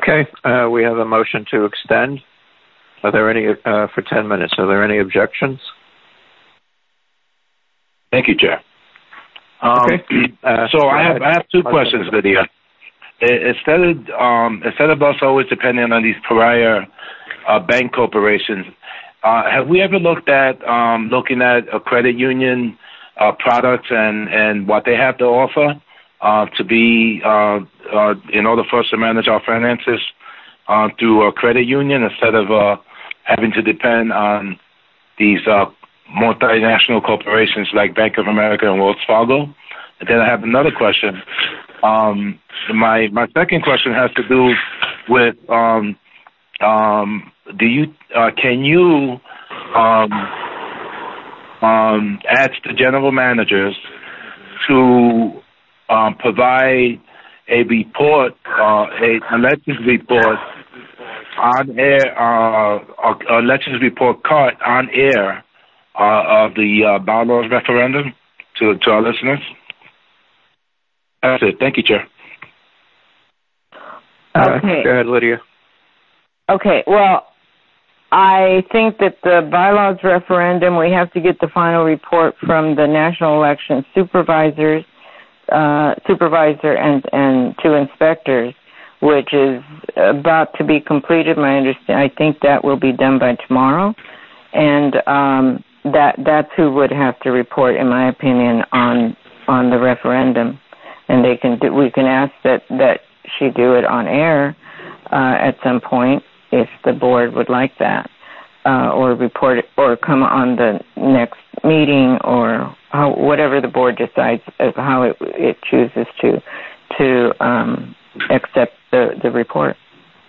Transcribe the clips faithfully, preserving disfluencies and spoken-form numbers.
Okay, uh, we have a motion to extend. Are there any, uh, for ten minutes, are there any objections? Thank you, Chair. Um, okay. Uh, so I have, I have two questions, Lydia. Instead of, um, instead of us always depending on these pariah uh, bank corporations, uh, have we ever looked at um, looking at a credit union uh, products and, and what they have to offer uh, to be uh, uh, in order for us to manage our finances uh, through a credit union instead of uh, having to depend on these uh, multinational corporations like Bank of America and Wells Fargo? And then I have another question. Um, my my second question has to do with um, um, do you uh, can you um, um, ask the general managers to um, provide a report, uh, a elections report on air, uh, elections report card on air uh, of the uh, bylaws referendum to to our listeners? That's it. Thank you, Chair. Okay. Uh, go ahead, Lydia. Okay. Well, I think that the bylaws referendum, we have to get the final report from the National Election Supervisors, uh, supervisor and, and two inspectors, which is about to be completed. My understand, I think that will be done by tomorrow, and um, that that's who would have to report, in my opinion, on on the referendum. And they can do, we can ask that, that she do it on air uh, at some point if the board would like that, uh, or report it, or come on the next meeting, or how, whatever the board decides of how it, it chooses to to um, accept the, the report.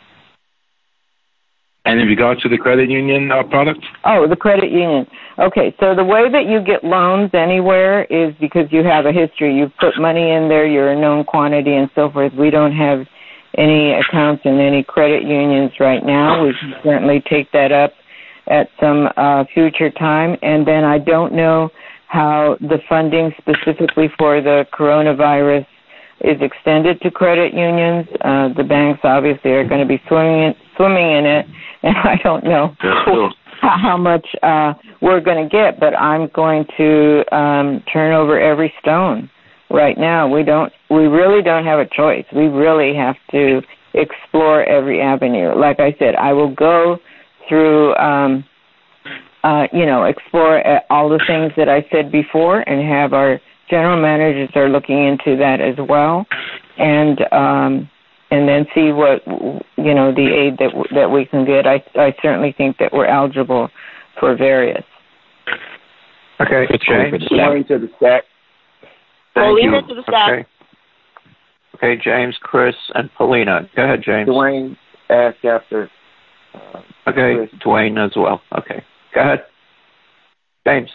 And in regards to the credit union uh, products? Oh, the credit union. Okay, so the way that you get loans anywhere is because you have a history. You've put money in there, you're a known quantity, and so forth. We don't have any accounts in any credit unions right now. We can certainly take that up at some uh, future time. And then I don't know how the funding specifically for the coronavirus is extended to credit unions. Uh, the banks obviously are going to be swimming in, swimming in it, and I don't know yeah. how much uh, we're going to get, but I'm going to um, turn over every stone right now. We don't, we really don't have a choice. We really have to explore every avenue. Like I said, I will go through, um, uh, you know, explore all the things that I said before, and have our general managers are looking into that as well, and um, and then see what, you know, the aid that that we can get. I I certainly think that we're eligible for various. Okay, James. Going to the stack. Paulina to the stack. Okay. Okay, James, Chris, and Paulina. Go ahead, James. Dwayne asked after. Uh, okay, Chris. Dwayne as well. Okay, go ahead, James.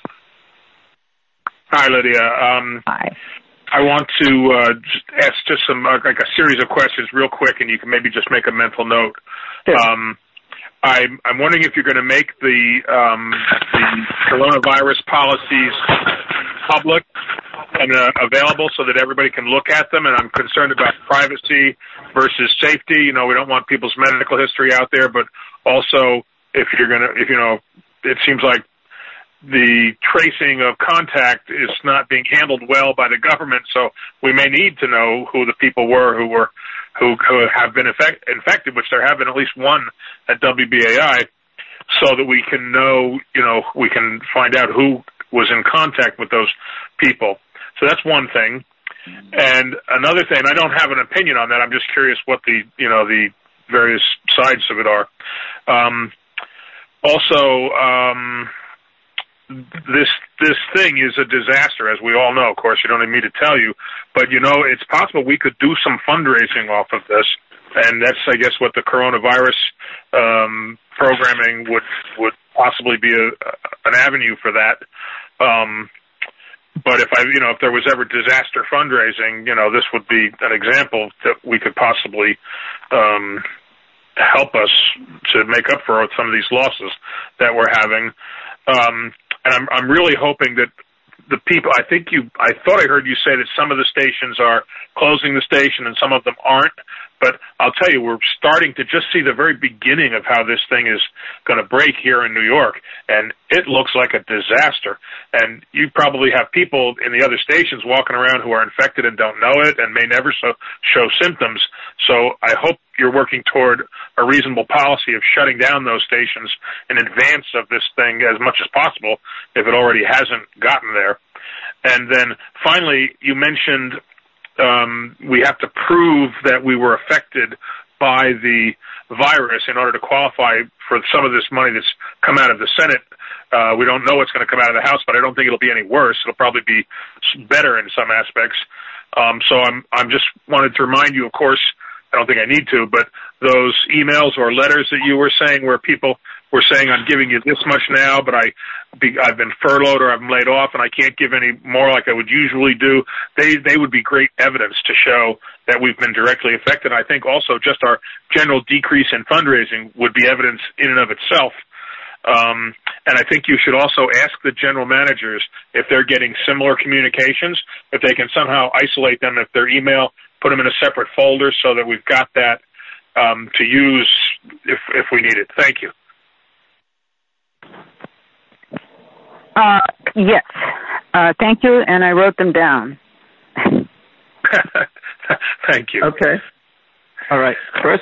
Hi, Lydia. Um, Hi. I want to uh, just ask just some uh, like a series of questions real quick, and you can maybe just make a mental note. Sure. Um, I'm, I'm wondering if you're going to make the, um, the coronavirus policies public and uh, available so that everybody can look at them. And I'm concerned about privacy versus safety. You know, we don't want people's medical history out there, but also if you're going to, if you know, it seems like the tracing of contact is not being handled well by the government, so we may need to know who the people were who were who, who have been effect, infected, which there have been at least one at W B A I, so that we can know, you know, we can find out who was in contact with those people. So that's one thing. And another thing, I don't have an opinion on that. I'm just curious what the, you know, the various sides of it are. Um, also, um, This this thing is a disaster, as we all know. Of course, you don't need me to tell you, but you know it's possible we could do some fundraising off of this, and that's, I guess, what the coronavirus um, programming would would possibly be a, an avenue for that. Um, but if I, you know, if there was ever disaster fundraising, you know, this would be an example that we could possibly um, help us to make up for some of these losses that we're having. Um, And I'm, I'm really hoping that the people, I think you, I thought I heard you say that some of the stations are closing the station and some of them aren't, but I'll tell you, we're starting to just see the very beginning of how this thing is going to break here in New York, and it looks like a disaster. And you probably have people in the other stations walking around who are infected and don't know it and may never so, show symptoms. So I hope you're working toward a reasonable policy of shutting down those stations in advance of this thing as much as possible, if it already hasn't gotten there. And then finally, you mentioned um, we have to prove that we were affected by the virus in order to qualify for some of this money that's come out of the Senate. Uh, we don't know what's going to come out of the House, but I don't think it'll be any worse. It'll probably be better in some aspects. Um, so I'm I'm just wanted to remind you, of course, I don't think I need to, but those emails or letters that you were saying where people were saying, I'm giving you this much now, but I, be, I've been furloughed or I'm laid off and I can't give any more like I would usually do, they, they would be great evidence to show that we've been directly affected. I think also just our general decrease in fundraising would be evidence in and of itself. Um, and I think you should also ask the general managers if they're getting similar communications, if they can somehow isolate them, if their email, put them in a separate folder so that we've got that um, to use if, if we need it. Thank you. Uh, yes. Uh, thank you, and I wrote them down. Thank you. Okay. All right. Chris?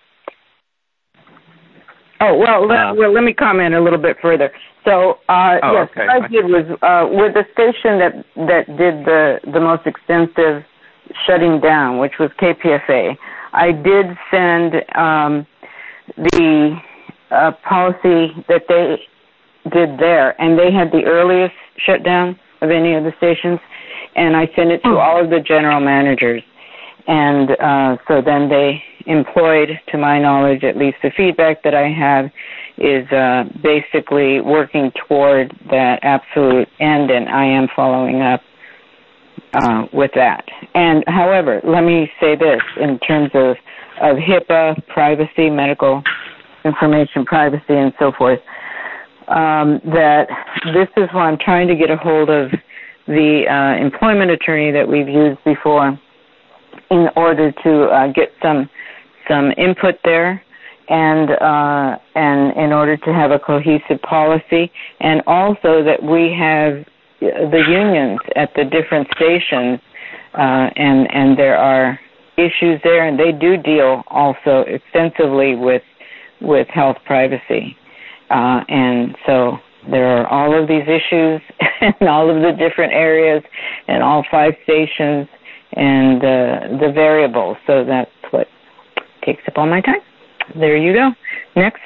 Oh, well, let, uh, well, let me comment a little bit further. So, uh, oh, yes, okay. what I did was, uh, with the station that, that did the, the most extensive shutting down, which was K P F A, I did send um, the uh, policy that they did there, and they had the earliest shutdown of any of the stations, and I sent it to all of the general managers. And uh, so then they employed, to my knowledge, at least the feedback that I have, is uh, basically working toward that absolute end, and I am following up uh, with that. And however, let me say this in terms of, of HIPAA, privacy, medical information privacy, and so forth, um, that this is why I'm trying to get a hold of the uh, employment attorney that we've used before in order to uh, get some some input there, and uh, and in order to have a cohesive policy, and also that we have the unions at the different stations, uh, and and there are issues there, and they do deal also extensively with with health privacy, uh, and so there are all of these issues in all of the different areas and all five stations and uh, the variables. So that's what takes up all my time. There you go. Next.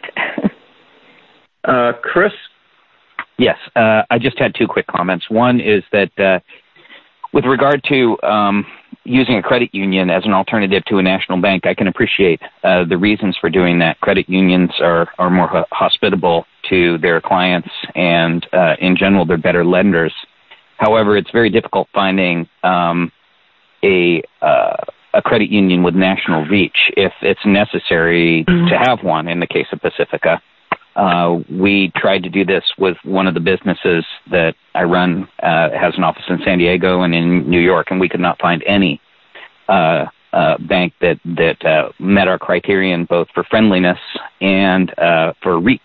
uh, Chris? Yes, uh, I just had two quick comments. One is that uh, with regard to um, using a credit union as an alternative to a national bank, I can appreciate uh, the reasons for doing that. Credit unions are, are more ho- hospitable to their clients, and uh, in general, they're better lenders. However, it's very difficult finding um, a uh, a credit union with national reach if it's necessary mm-hmm. to have one. In the case of Pacifica, uh, we tried to do this with one of the businesses that I run. Uh, has an office in San Diego and in New York, and we could not find any uh, uh, bank that that uh, met our criterion both for friendliness and uh, for reach.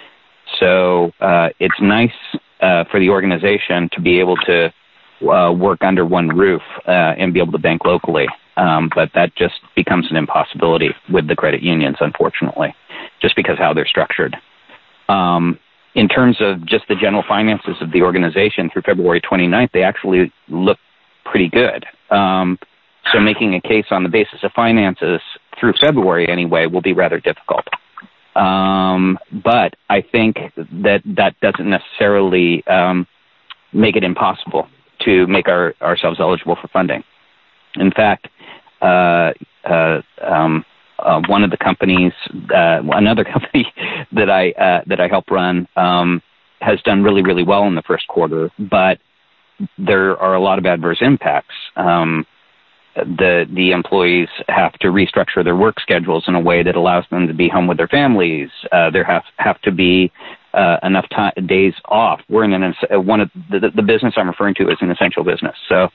So uh, it's nice uh, for the organization to be able to uh, work under one roof uh, and be able to bank locally. Um, but that just becomes an impossibility with the credit unions, unfortunately, just because how they're structured. Um, in terms of just the general finances of the organization through February twenty-ninth, they actually look pretty good. Um, so making a case on the basis of finances through February anyway will be rather difficult. Um, but I think that that doesn't necessarily um, make it impossible to make our, ourselves eligible for funding. In fact, uh, uh, um, uh, one of the companies, uh, another company that I uh, that I help run, um, has done really, really well in the first quarter, but there are a lot of adverse impacts. Um, the the employees have to restructure their work schedules in a way that allows them to be home with their families. Uh, there have have to be uh, enough time, days off. We're in an one of the, the business I'm referring to is an essential business, so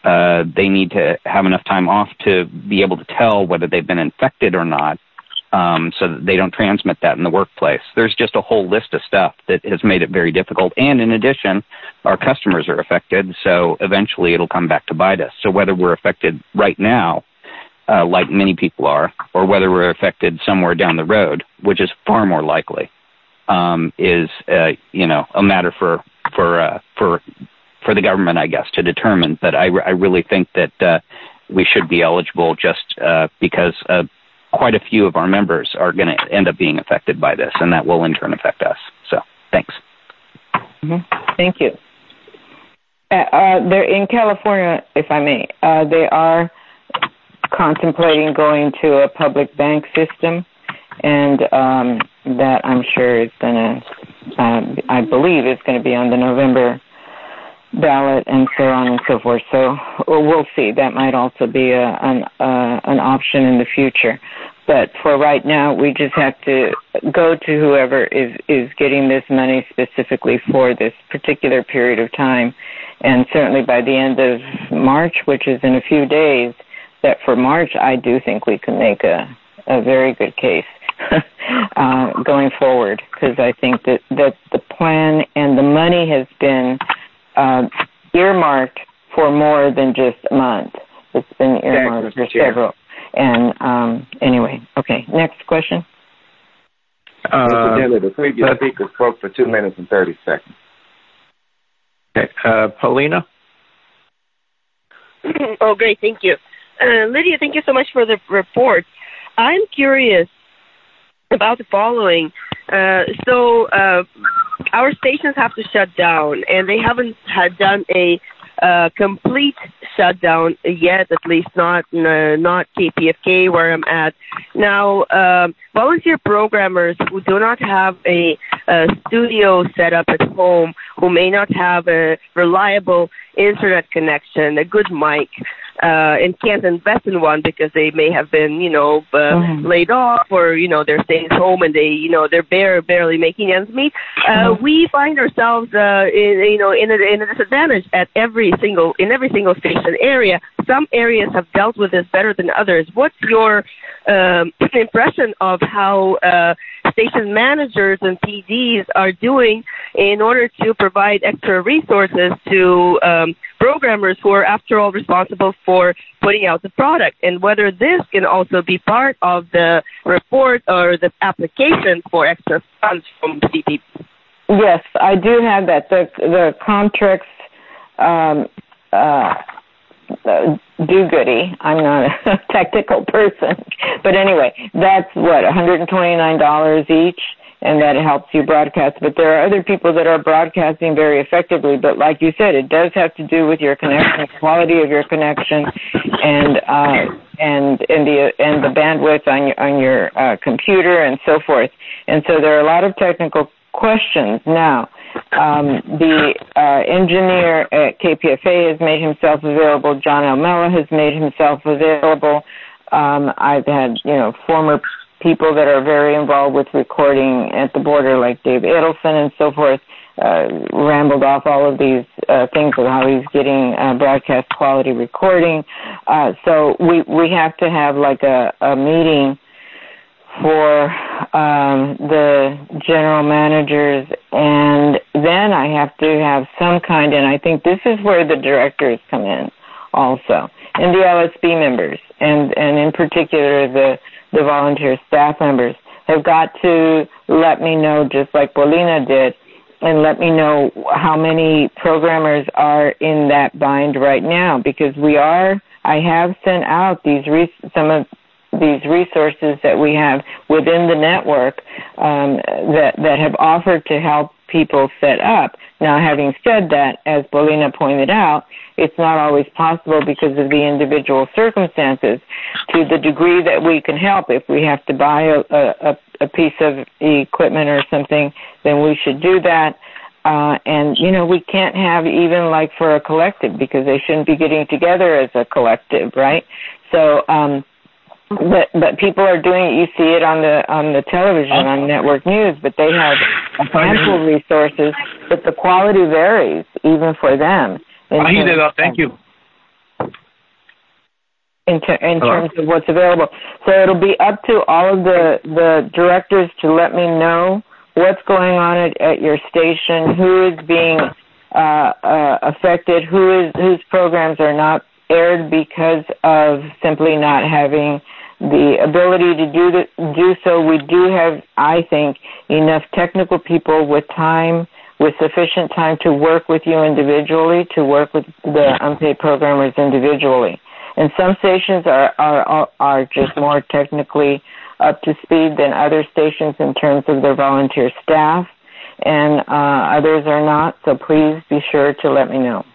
Uh, they need to have enough time off to be able to tell whether they've been infected or not, um, so that they don't transmit that in the workplace. There's just a whole list of stuff that has made it very difficult. And in addition, our customers are affected, so eventually it'll come back to bite us. So whether we're affected right now, uh, like many people are, or whether we're affected somewhere down the road, which is far more likely, um, is uh, you know a matter for for uh, for for the government, I guess, to determine. But I, I really think that uh, we should be eligible just uh, because uh, quite a few of our members are going to end up being affected by this, and that will in turn affect us. So, thanks. Mm-hmm. Thank you. Uh, uh, they're in California, if I may. Uh, they are contemplating going to a public bank system, and um, that I'm sure is going to, uh, I believe, is going to be on the November ballot, and so on and so forth. So we'll see. That might also be a, an uh, an option in the future. But for right now, we just have to go to whoever is, is getting this money specifically for this particular period of time. And certainly by the end of March, which is in a few days, that for March, I do think we can make a, a very good case uh, going forward, because I think that, that the plan and the money has been Uh, earmarked for more than just a month. It's been earmarked for several. And um, anyway, okay. Next question. Uh, the previous speaker spoke for two minutes and thirty seconds. Okay. Uh, Paulina? Oh, great. Thank you. Uh, Lydia, thank you so much for the report. I'm curious about the following. Uh, so uh, our stations have to shut down, and they haven't had done a uh, complete shutdown yet, at least not uh, not K P F K where I'm at. Now, uh, volunteer programmers who do not have a, a studio set up at home, who may not have a reliable internet connection, a good mic, uh, and can't invest in one because they may have been, you know, uh, mm-hmm. laid off, or, you know, they're staying home and they, you know, they're bare, barely making ends meet. Uh, mm-hmm. We find ourselves, uh, in, you know, in a, in a disadvantage at every single, in every single station area. Some areas have dealt with this better than others. What's your um, impression of how uh, station managers and P Ds are doing in order to provide extra resources to um, programmers who are, after all, responsible for putting out the product, and whether this can also be part of the report or the application for extra funds from C P P? Yes, I do have that. The the contracts um, uh, uh, do-goody. I'm not a technical person. But anyway, that's what, one hundred twenty-nine dollars each, and that helps you broadcast. But there are other people that are broadcasting very effectively. But like you said, it does have to do with your connection, quality of your connection, and uh, and and the and the bandwidth on your on your uh, computer and so forth. And so there are a lot of technical questions now. Um, the uh, engineer at K P F A has made himself available. John Almella has made himself available. Um, I've had, you know, former people that are very involved with recording at the border, like Dave Edelson and so forth, uh, rambled off all of these uh, things of how he's getting uh, broadcast quality recording. Uh, so we we have to have like a, a meeting for um, the general managers, and then I have to have some kind, and I think this is where the directors come in also, and the L S B members, and, and in particular the, the volunteer staff members have got to let me know, just like Paulina did, and let me know how many programmers are in that bind right now, because we are, I have sent out these res- some of these resources that we have within the network um, that that have offered to help people set up. Now, having said that, as Paulina pointed out, it's not always possible because of the individual circumstances. To the degree that we can help, if we have to buy a, a, a piece of equipment or something, then we should do that. Uh, and, you know, we can't have even like for a collective, because they shouldn't be getting together as a collective, right? So, um, But but people are doing it. You see it on the on the television, on network news. But they have a handful of resources, but the quality varies even for them. I heat it up. Thank you. in, ter- in terms of what's available. So it'll be up to all of the, the directors to let me know what's going on at, at your station, who is being uh, uh, affected, who is whose programs are not aired because of simply not having the ability to do the, do so. We do have, I think, enough technical people with time, with sufficient time to work with you individually, to work with the unpaid programmers individually. And some stations are, are, are just more technically up to speed than other stations in terms of their volunteer staff, and uh, others are not, so please be sure to let me know.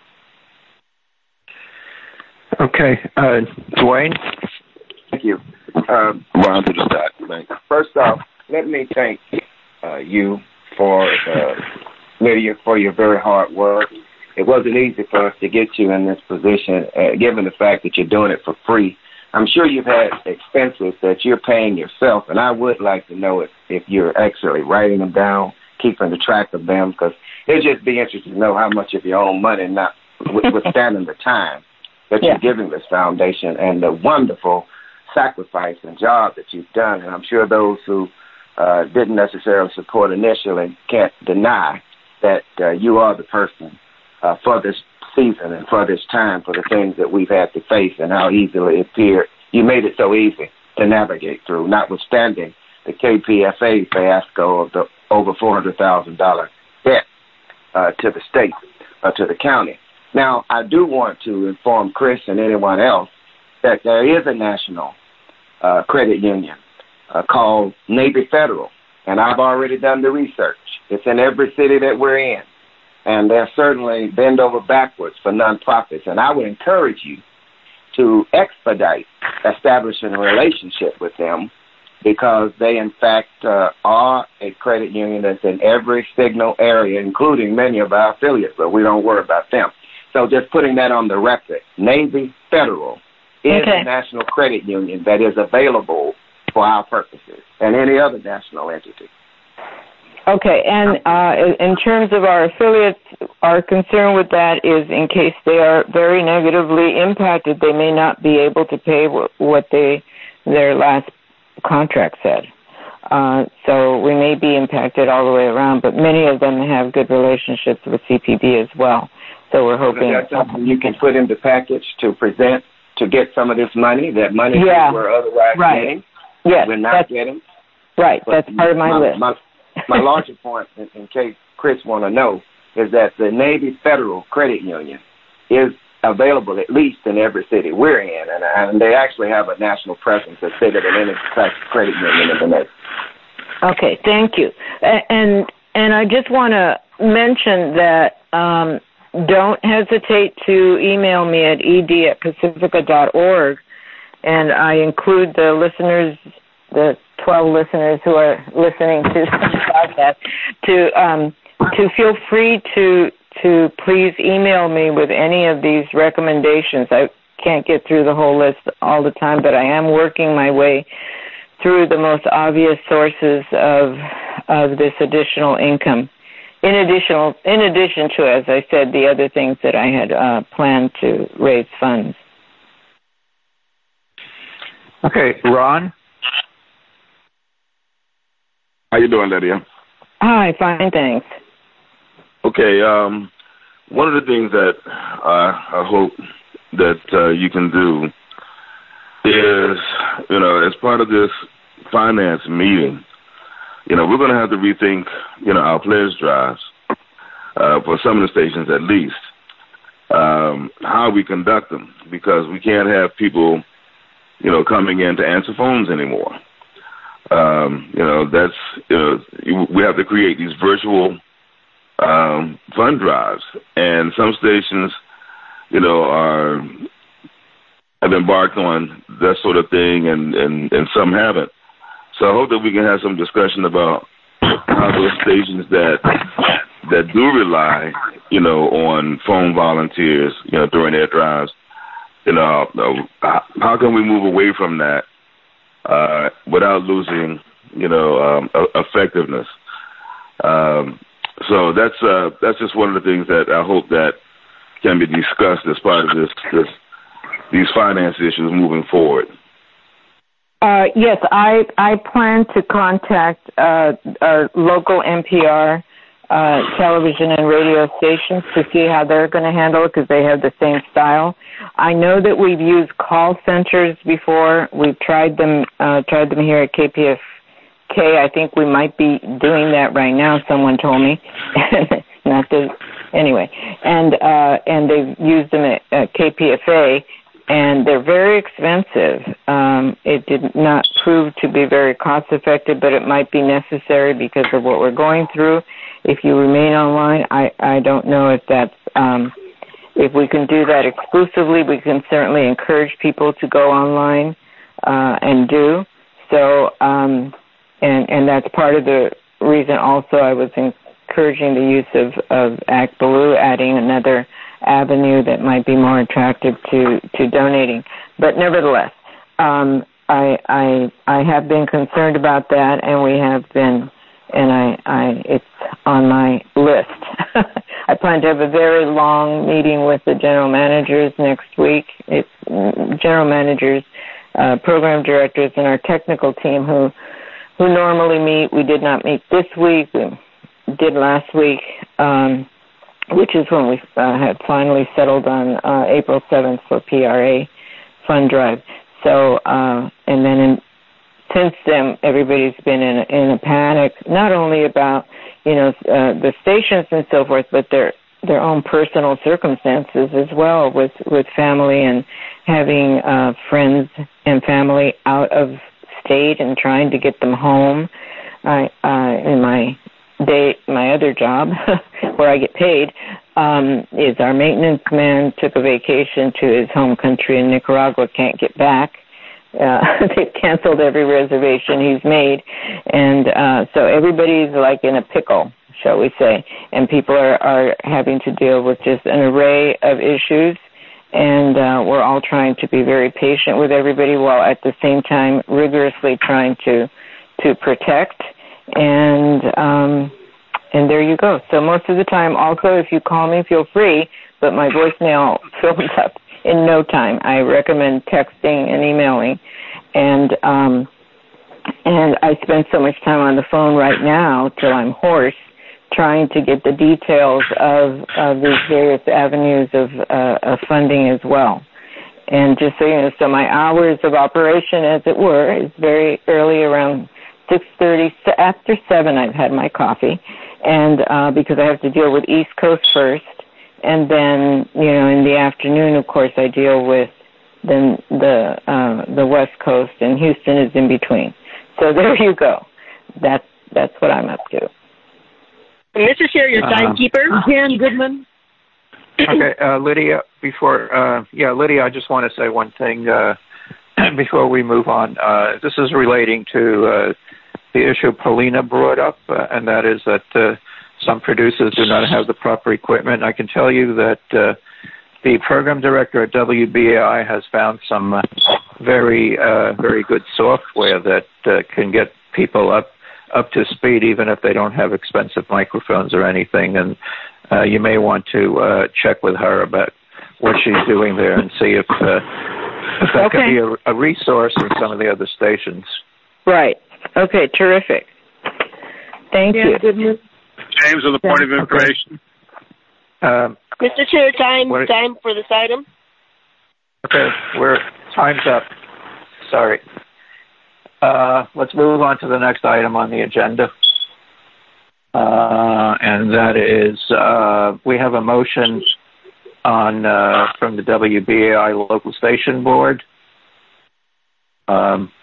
Okay. Uh, Dwayne? Thank you. Um, Ron to the side. First off, let me thank uh, you for, uh, Lydia, for your very hard work. It wasn't easy for us to get you in this position, uh, given the fact that you're doing it for free. I'm sure you've had expenses that you're paying yourself, and I would like to know if, if you're actually writing them down, keeping the track of them, because it'd just be interesting to know how much of your own money, not withstanding the time that yeah. you're giving this foundation and the wonderful sacrifice and job that you've done. And I'm sure those who uh, didn't necessarily support initially can't deny that uh, you are the person uh, for this season and for this time, for the things that we've had to face and how easily it appeared. You made it so easy to navigate through, notwithstanding the K P F A fiasco of the over four hundred thousand dollars debt uh, to the state, uh, to the county. Now, I do want to inform Chris and anyone else that there is a national uh, credit union uh, called Navy Federal, and I've already done the research. It's in every city that we're in. And they're certainly bend over backwards for nonprofits. And I would encourage you to expedite establishing a relationship with them, because they, in fact, uh, are a credit union that's in every signal area, including many of our affiliates, but we don't worry about them. So just putting that on the record, Navy Federal is okay. a national credit union that is available for our purposes and any other national entity. Okay, and uh, in terms of our affiliates, our concern with that is in case they are very negatively impacted, they may not be able to pay what they their last contract said. Uh, so we may be impacted all the way around, but many of them have good relationships with C P B as well. So we're hoping... Is that something you can put in the package to present to get some of this money, that money yeah. that we're otherwise right. getting, yes, we're not getting? Right, but that's part of my, my list. My, my larger point, in, in case Chris want to know, is that the Navy Federal Credit Union is available at least in every city we're in, and, and they actually have a national presence that's bigger than any credit union in the Navy. Okay, thank you. And and I just want to mention that um, don't hesitate to email me at ed at pacifica dot org, and I include the listeners, the twelve listeners who are listening to the podcast, to um, to feel free to to please email me with any of these recommendations. I can't get through the whole list all the time, but I am working my way through the most obvious sources of of this additional income. In additional, in addition to, as I said, the other things that I had uh, planned to raise funds. Okay, Ron. How you doing, Lydia? Hi, fine, thanks. Okay, um, one of the things that uh, I hope that uh, you can do is, you know, as part of this finance meeting, you know, we're going to have to rethink, you know, our pledge drives uh, for some of the stations at least, um, how we conduct them, because we can't have people, you know, coming in to answer phones anymore. Um, you know, that's, you know, we have to create these virtual um, fund drives, and some stations, you know, are have embarked on that sort of thing, and, and, and some haven't. So I hope that we can have some discussion about how those stations that that do rely, you know, on phone volunteers, you know, during their drives, you know, how can we move away from that uh, without losing, you know, um, effectiveness? Um, so that's uh, that's just one of the things that I hope that can be discussed as part of this this these finance issues moving forward? Uh, yes, I I plan to contact uh, our local N P R uh, television and radio stations to see how they're going to handle it, because they have the same style. I know that we've used call centers before. We've tried them uh, tried them here at K P F K. I think we might be doing that right now. Someone told me. Not to, anyway, and uh, and they've used them at, at K P F A. And they're very expensive. Um, it did not prove to be very cost-effective, but it might be necessary because of what we're going through. If you remain online, I, I don't know if that's um, if we can do that exclusively. We can certainly encourage people to go online uh, and do so. Um, and and that's part of the reason. Also, I was encouraging the use of of ActBlue, adding another avenue that might be more attractive to, to donating. But nevertheless, um, I, I I have been concerned about that, and we have been, and I, I it's on my list. I plan to have a very long meeting with the general managers next week. It's general managers, uh, program directors, and our technical team who who normally meet. We did not meet this week. We did last week. Um, which is when we uh, had finally settled on uh, April seventh for P R A fund drive. So, uh, and then in, since then, everybody's been in a, in a panic, not only about, you know, uh, the stations and so forth, but their their own personal circumstances as well, with, with family and having uh, friends and family out of state and trying to get them home. I, uh, in my day, my other job, where I get paid, um, is our maintenance man took a vacation to his home country in Nicaragua, can't get back. Uh, they've canceled every reservation he's made. And uh, so everybody's like in a pickle, shall we say. And people are, are having to deal with just an array of issues. And uh, we're all trying to be very patient with everybody while at the same time rigorously trying to to protect. And um, and there you go. So most of the time, also, if you call me, feel free, but my voicemail fills up in no time. I recommend texting and emailing. And um, and I spend so much time on the phone right now till I'm hoarse trying to get the details of, of these various avenues of, uh, of funding as well. And just so you know, so my hours of operation, as it were, is very early, around six thirty. So after seven, I've had my coffee, and uh, because I have to deal with East Coast first, and then you know in the afternoon, of course, I deal with then the uh, the West Coast, and Houston is in between. So there you go. That's that's what I'm up to. Mister Chair, your timekeeper, uh, Jan Goodman. Okay, uh, Lydia. Before, uh, yeah, Lydia, I just want to say one thing uh, before we move on. Uh, this is relating to uh, the issue Paulina brought up, uh, and that is that uh, some producers do not have the proper equipment. I can tell you that uh, the program director at W B A I has found some uh, very, uh, very good software that uh, can get people up up to speed, even if they don't have expensive microphones or anything. And uh, you may want to uh, check with her about what she's doing there and see if, uh, if that okay. could be a, a resource in some of the other stations. Right. Okay, terrific. Thank yeah, you. James, on the point of information. Um, Mister Chair, time what, time for this item. Okay, we're time's up. Sorry. Uh, let's move on to the next item on the agenda. Uh, and that is, uh, we have a motion on uh, from the W B A I local station board. Um,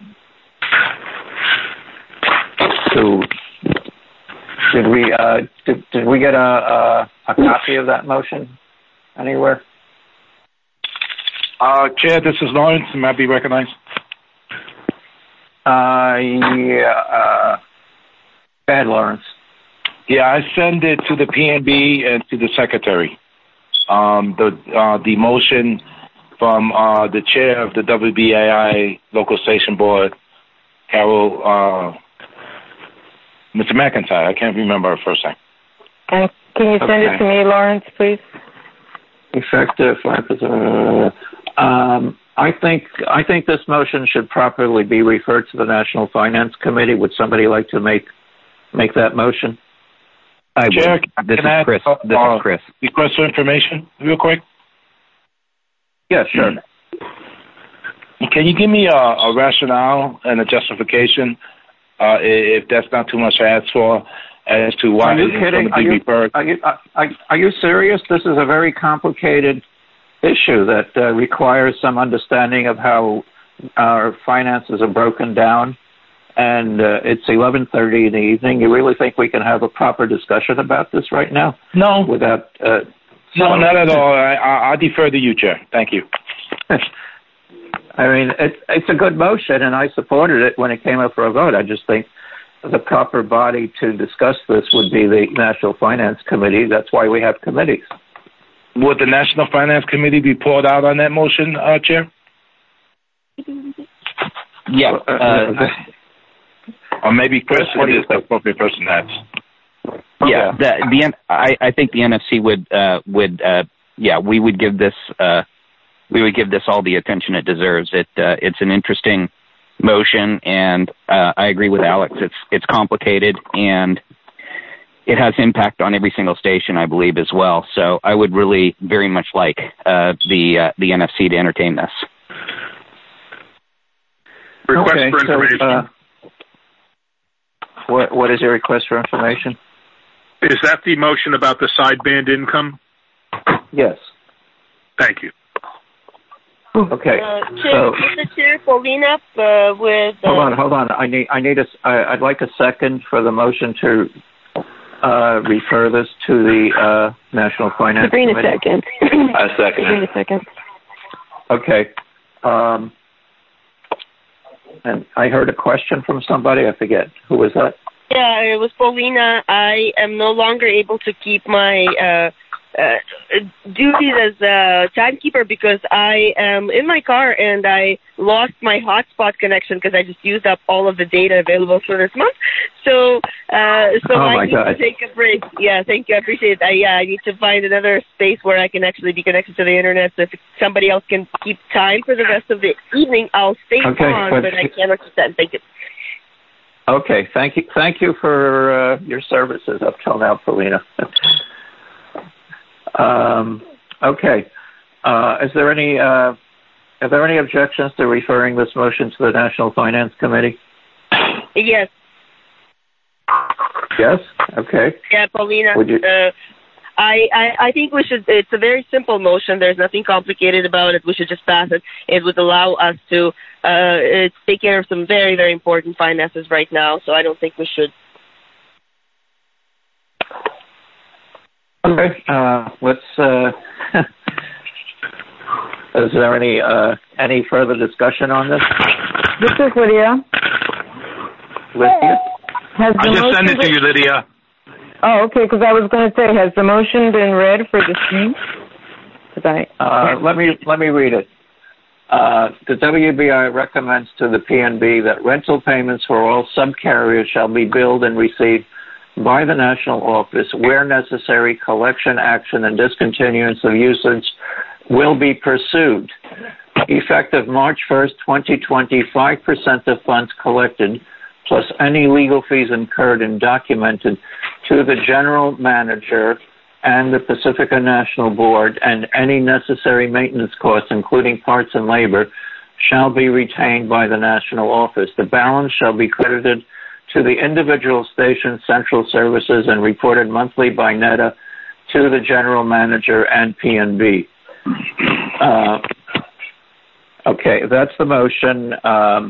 to, did we uh, did, did we get a, a, a copy of that motion anywhere? Uh, Chair, this is Lawrence. May I be recognized? Uh, yeah, uh, go ahead, Lawrence. Yeah, I send it to the P N B and to the secretary. Um, the uh, the motion from uh, the chair of the W B A I local station board, Carol, uh, Mister McIntyre. I can't remember her first name. And can you send okay. it to me, Lawrence, please? Effective five percent. Um, I think I think this motion should properly be referred to the National Finance Committee. Would somebody like to make make that motion? I Chair, would. This can is I Chris. uh, This is Chris. Request for information, real quick. Yeah, sure. Can you give me a, a rationale and a justification, uh, if that's not too much to ask for, as to why Are you it's kidding? going to Are be you, referred? are, you, are, are you serious? This is a very complicated issue that uh, requires some understanding of how our finances are broken down, and uh, it's eleven thirty in the evening. You really think we can have a proper discussion about this right now? No. Without... Uh, No, not at all. I, I, I defer to you, Chair. Thank you. I mean, it's it's a good motion, and I supported it when it came up for a vote. I just think the proper body to discuss this would be the National Finance Committee. That's why we have committees. Would the National Finance Committee be pulled out on that motion, uh, Chair? Yeah. Uh, or maybe Chris What do you is the think? appropriate person to ask. Yeah, the, the N- I, I think the N F C would uh, would uh, yeah we would give this uh, we would give this all the attention it deserves. It uh, it's an interesting motion, and uh, I agree with Alex. It's it's complicated, and it has impact on every single station, I believe, as well. So I would really very much like uh, the uh, the N F C to entertain this. Request okay, for information. So, uh, what what is your request for information? Is that the motion about the sideband income? Yes. Thank you. Okay. Uh, So Chair, Mister Chair, Paulina, uh, with... Uh, hold on, hold on. I need I need a I, I'd like a second for the motion to uh, refer this to the uh, National Finance Sabrina Committee. second. I second Sabrina it. second. Okay. Um, and I heard a question from somebody. I forget who was that. Yeah, it was Paulina. I am no longer able to keep my uh, uh, duties as a timekeeper because I am in my car and I lost my hotspot connection because I just used up all of the data available for this month. So, uh, so Oh, I my need God. to take a break. Yeah, thank you. I appreciate it. I, yeah, I need to find another space where I can actually be connected to the internet. So if somebody else can keep time for the rest of the evening, I'll stay Okay, on, but- but I cannot stand. Thank you. Okay. Thank you. Thank you for uh, your services up till now, Paulina. um, okay. Uh, is there any uh, are there any objections to referring this motion to the National Finance Committee? Yes. Yes. Okay. Yeah, Paulina. Would you- Uh, I, I, I think we should, it's a very simple motion. There's nothing complicated about it. We should just pass it. It would allow us to uh, take care of some very, very important finances right now. So I don't think we should. Okay. Uh, let's. Uh, is there any uh, any further discussion on this? This is Lydia. Lydia? Has I the just motion sent it to been- you, Lydia. Oh, okay, because I was going to say, has the motion been read for the stream? 'Cause I, Uh, let me let me read it. Uh, the W B I recommends to the P N B that rental payments for all subcarriers shall be billed and received by the National Office. Where necessary, collection action and discontinuance of usage will be pursued. Effective March first, twenty twenty, five percent of funds collected plus any legal fees incurred and documented to the general manager and the Pacifica National Board, and any necessary maintenance costs, including parts and labor, shall be retained by the National Office. The balance shall be credited to the individual station central services and reported monthly by NETA to the general manager and P N B. Uh, okay, that's the motion. Um,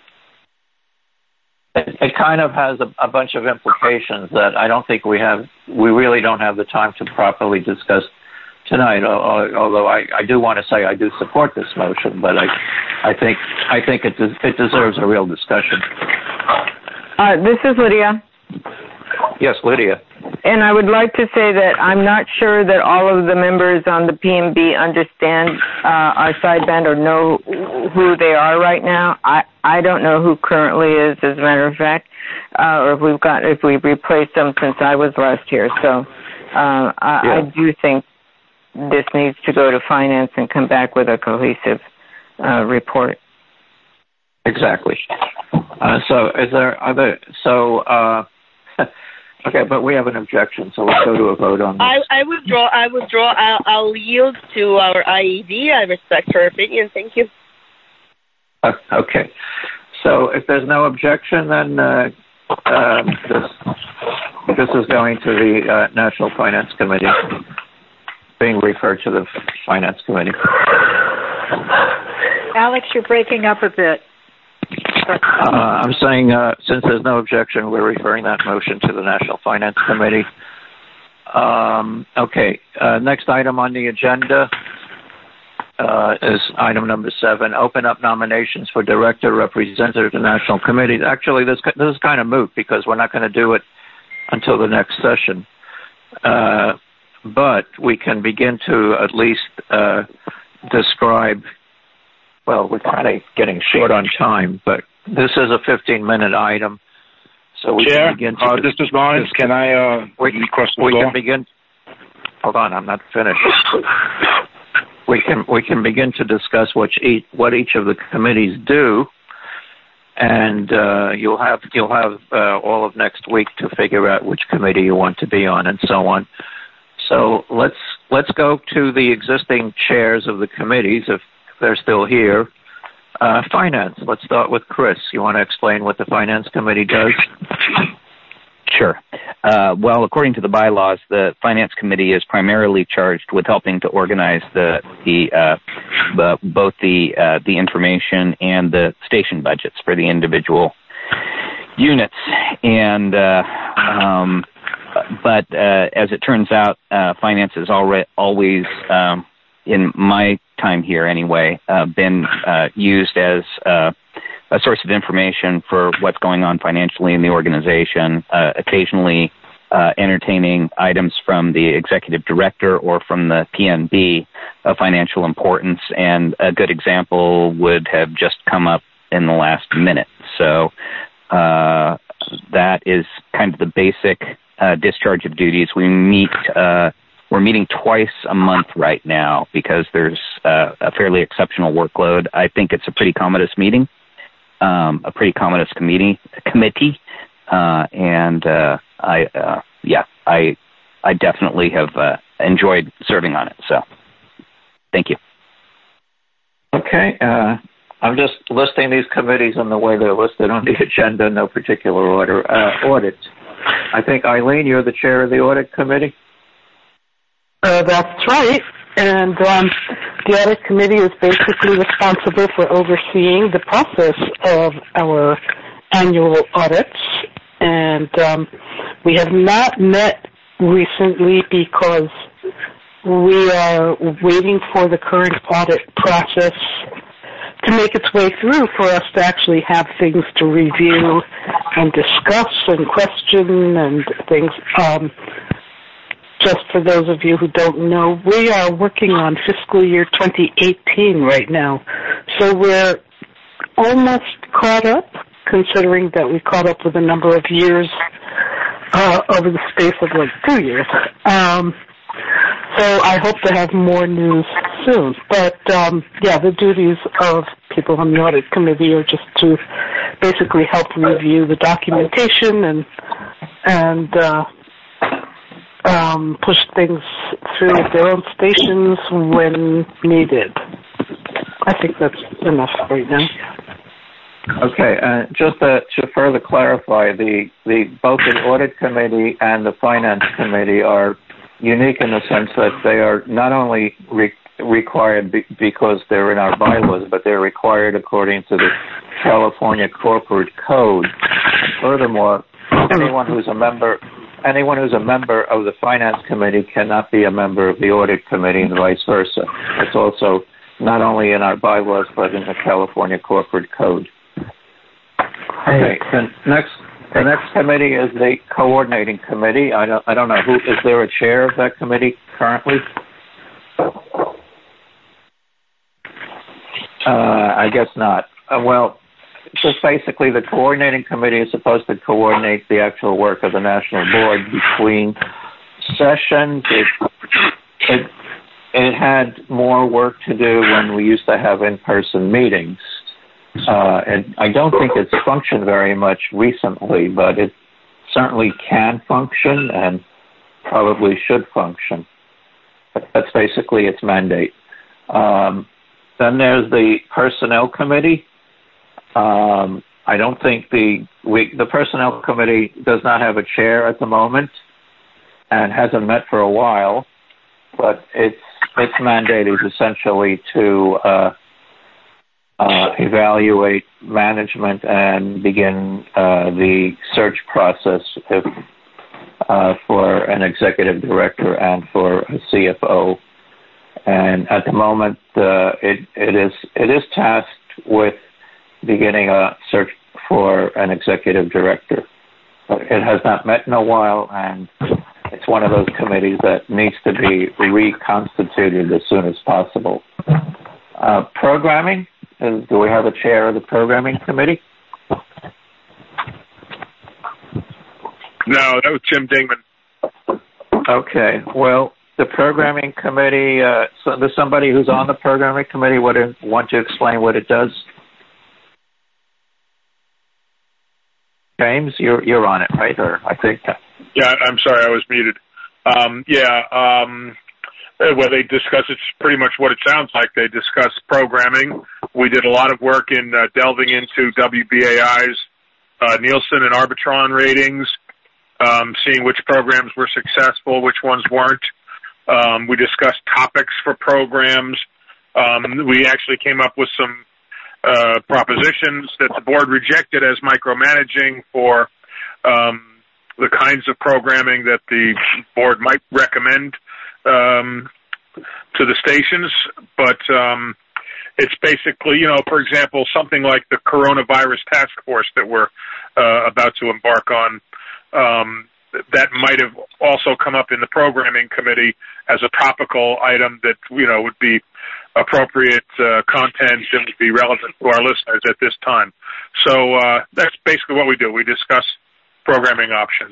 It, it kind of has a, a bunch of implications that I don't think we have, we really don't have the time to properly discuss tonight. Although I, I do want to say I do support this motion, but I, I think, I think it des, it deserves a real discussion. uh, this is Lydia. Yes, Lydia. And I would like to say that I'm not sure that all of the members on the P M B understand uh, our sideband or know who they are right now. I, I don't know who currently is, as a matter of fact, uh, or if we've got if we've replaced them since I was last here. So uh, I, Yeah. I do think this needs to go to finance and come back with a cohesive uh, report. Exactly. Uh, so is there other, so, uh, okay, but we have an objection, so let's go to a vote on this. I, I withdraw, I withdraw, I'll, I'll yield to our I E D. I respect her opinion. Thank you. Uh, okay. So if there's no objection, then uh, uh, this, this is going to the uh, National Finance Committee, being referred to the Finance Committee. Alex, you're breaking up a bit. Uh, I'm saying uh, since there's no objection, we're referring that motion to the National Finance Committee. Um, okay. Uh, next item on the agenda uh, is item number seven, open up nominations for director, representative to national committees. Actually, this, this is kind of moot because we're not going to do it until the next session. Uh, but we can begin to at least uh, describe, well, we're kind of getting short on time, but this is a fifteen-minute item. So we Chair, can begin to... Uh, this is Lawrence. Can I uh, we, request the we floor? can begin... Hold on, I'm not finished. we can we can begin to discuss what each, what each of the committees do, and uh, you'll have you'll have uh, all of next week to figure out which committee you want to be on, and so on. So let's let's go to the existing chairs of the committees if they're still here. Uh, finance. Let's start with Chris. You want to explain what the Finance Committee does? Sure. Uh, well, according to the bylaws, the Finance Committee is primarily charged with helping to organize the the, uh, the both the uh, the information and the station budgets for the individual units. And uh, um, but uh, as it turns out, uh, finance is already always um, in my time here anyway, uh, been uh, used as uh, a source of information for what's going on financially in the organization, uh, occasionally uh, entertaining items from the executive director or from the P N B of financial importance. And a good example would have just come up in the last minute. So uh, that is kind of the basic uh, discharge of duties. We meet uh, We're meeting twice a month right now because there's uh, a fairly exceptional workload. I think it's a pretty commodious meeting, um, a pretty commodious committee, committee, uh, and uh, I, uh, yeah, I, I definitely have uh, enjoyed serving on it. So, thank you. Okay, uh, I'm just listing these committees in the way they're listed on the agenda, no particular order. Uh, audit. I think Eileen, you're the chair of the audit committee. Uh, that's right. And um, the audit committee is basically responsible for overseeing the process of our annual audits. And um, we have not met recently because we are waiting for the current audit process to make its way through for us to actually have things to review and discuss and question and things. Um, Just for those of you who don't know, we are working on fiscal year twenty eighteen right now. So we're almost caught up, considering that we caught up with a number of years uh, over the space of like two years. Um, so I hope to have more news soon. But, um, yeah, the duties of people on the audit committee are just to basically help review the documentation and, and, uh, Um, push things through their own stations when needed. I think that's enough right now. Okay, uh, just uh, to further clarify, the, the both the audit committee and the finance committee are unique in the sense that they are not only re- required be- because they're in our bylaws, but they're required according to the California Corporate Code. Furthermore, anyone who's a member Anyone who's a member of the Finance Committee cannot be a member of the Audit Committee and vice versa. It's also not only in our bylaws, but in the California Corporate Code. Okay, the next, the next committee is the Coordinating Committee. I don't, I don't know, who is there a chair of that committee currently? Uh, I guess not. Uh, well, just basically the coordinating committee is supposed to coordinate the actual work of the national board between sessions. It, it, it had more work to do when we used to have in-person meetings. Uh, and I don't think it's functioned very much recently, but it certainly can function and probably should function. That's basically its mandate. Um, then there's the Personnel Committee. Um, I don't think the we, the Personnel Committee does not have a chair at the moment and hasn't met for a while, but its its mandate is essentially to uh, uh, evaluate management and begin uh, the search process if, uh, for an executive director and for a C F O. And at the moment, uh, it it is it is tasked with beginning a search for an executive director. But it has not met in a while, and it's one of those committees that needs to be reconstituted as soon as possible. Uh, programming, is, do we have a chair of the programming committee? No, that was Jim Dingman. Okay, well, the programming committee, uh, so there's somebody who's on the programming committee. Would it, want to explain what it does? James, you're you're on it, right? Or I think. Yeah, I'm sorry, I was muted. Um, yeah, um, well, they discuss, it's pretty much what it sounds like. They discuss programming. We did a lot of work in uh, delving into W B A I's uh, Nielsen and Arbitron ratings, um, seeing which programs were successful, which ones weren't. Um, we discussed topics for programs. Um, we actually came up with some uh, propositions that the board rejected as micromanaging for um, the kinds of programming that the board might recommend um, to the stations. But um, it's basically, you know, for example, something like the coronavirus task force that we're uh, about to embark on. Um, that might have also come up in the programming committee as a topical item that, you know, would be appropriate uh, content that would be relevant to our listeners at this time. So uh, that's basically what we do. We discuss programming options.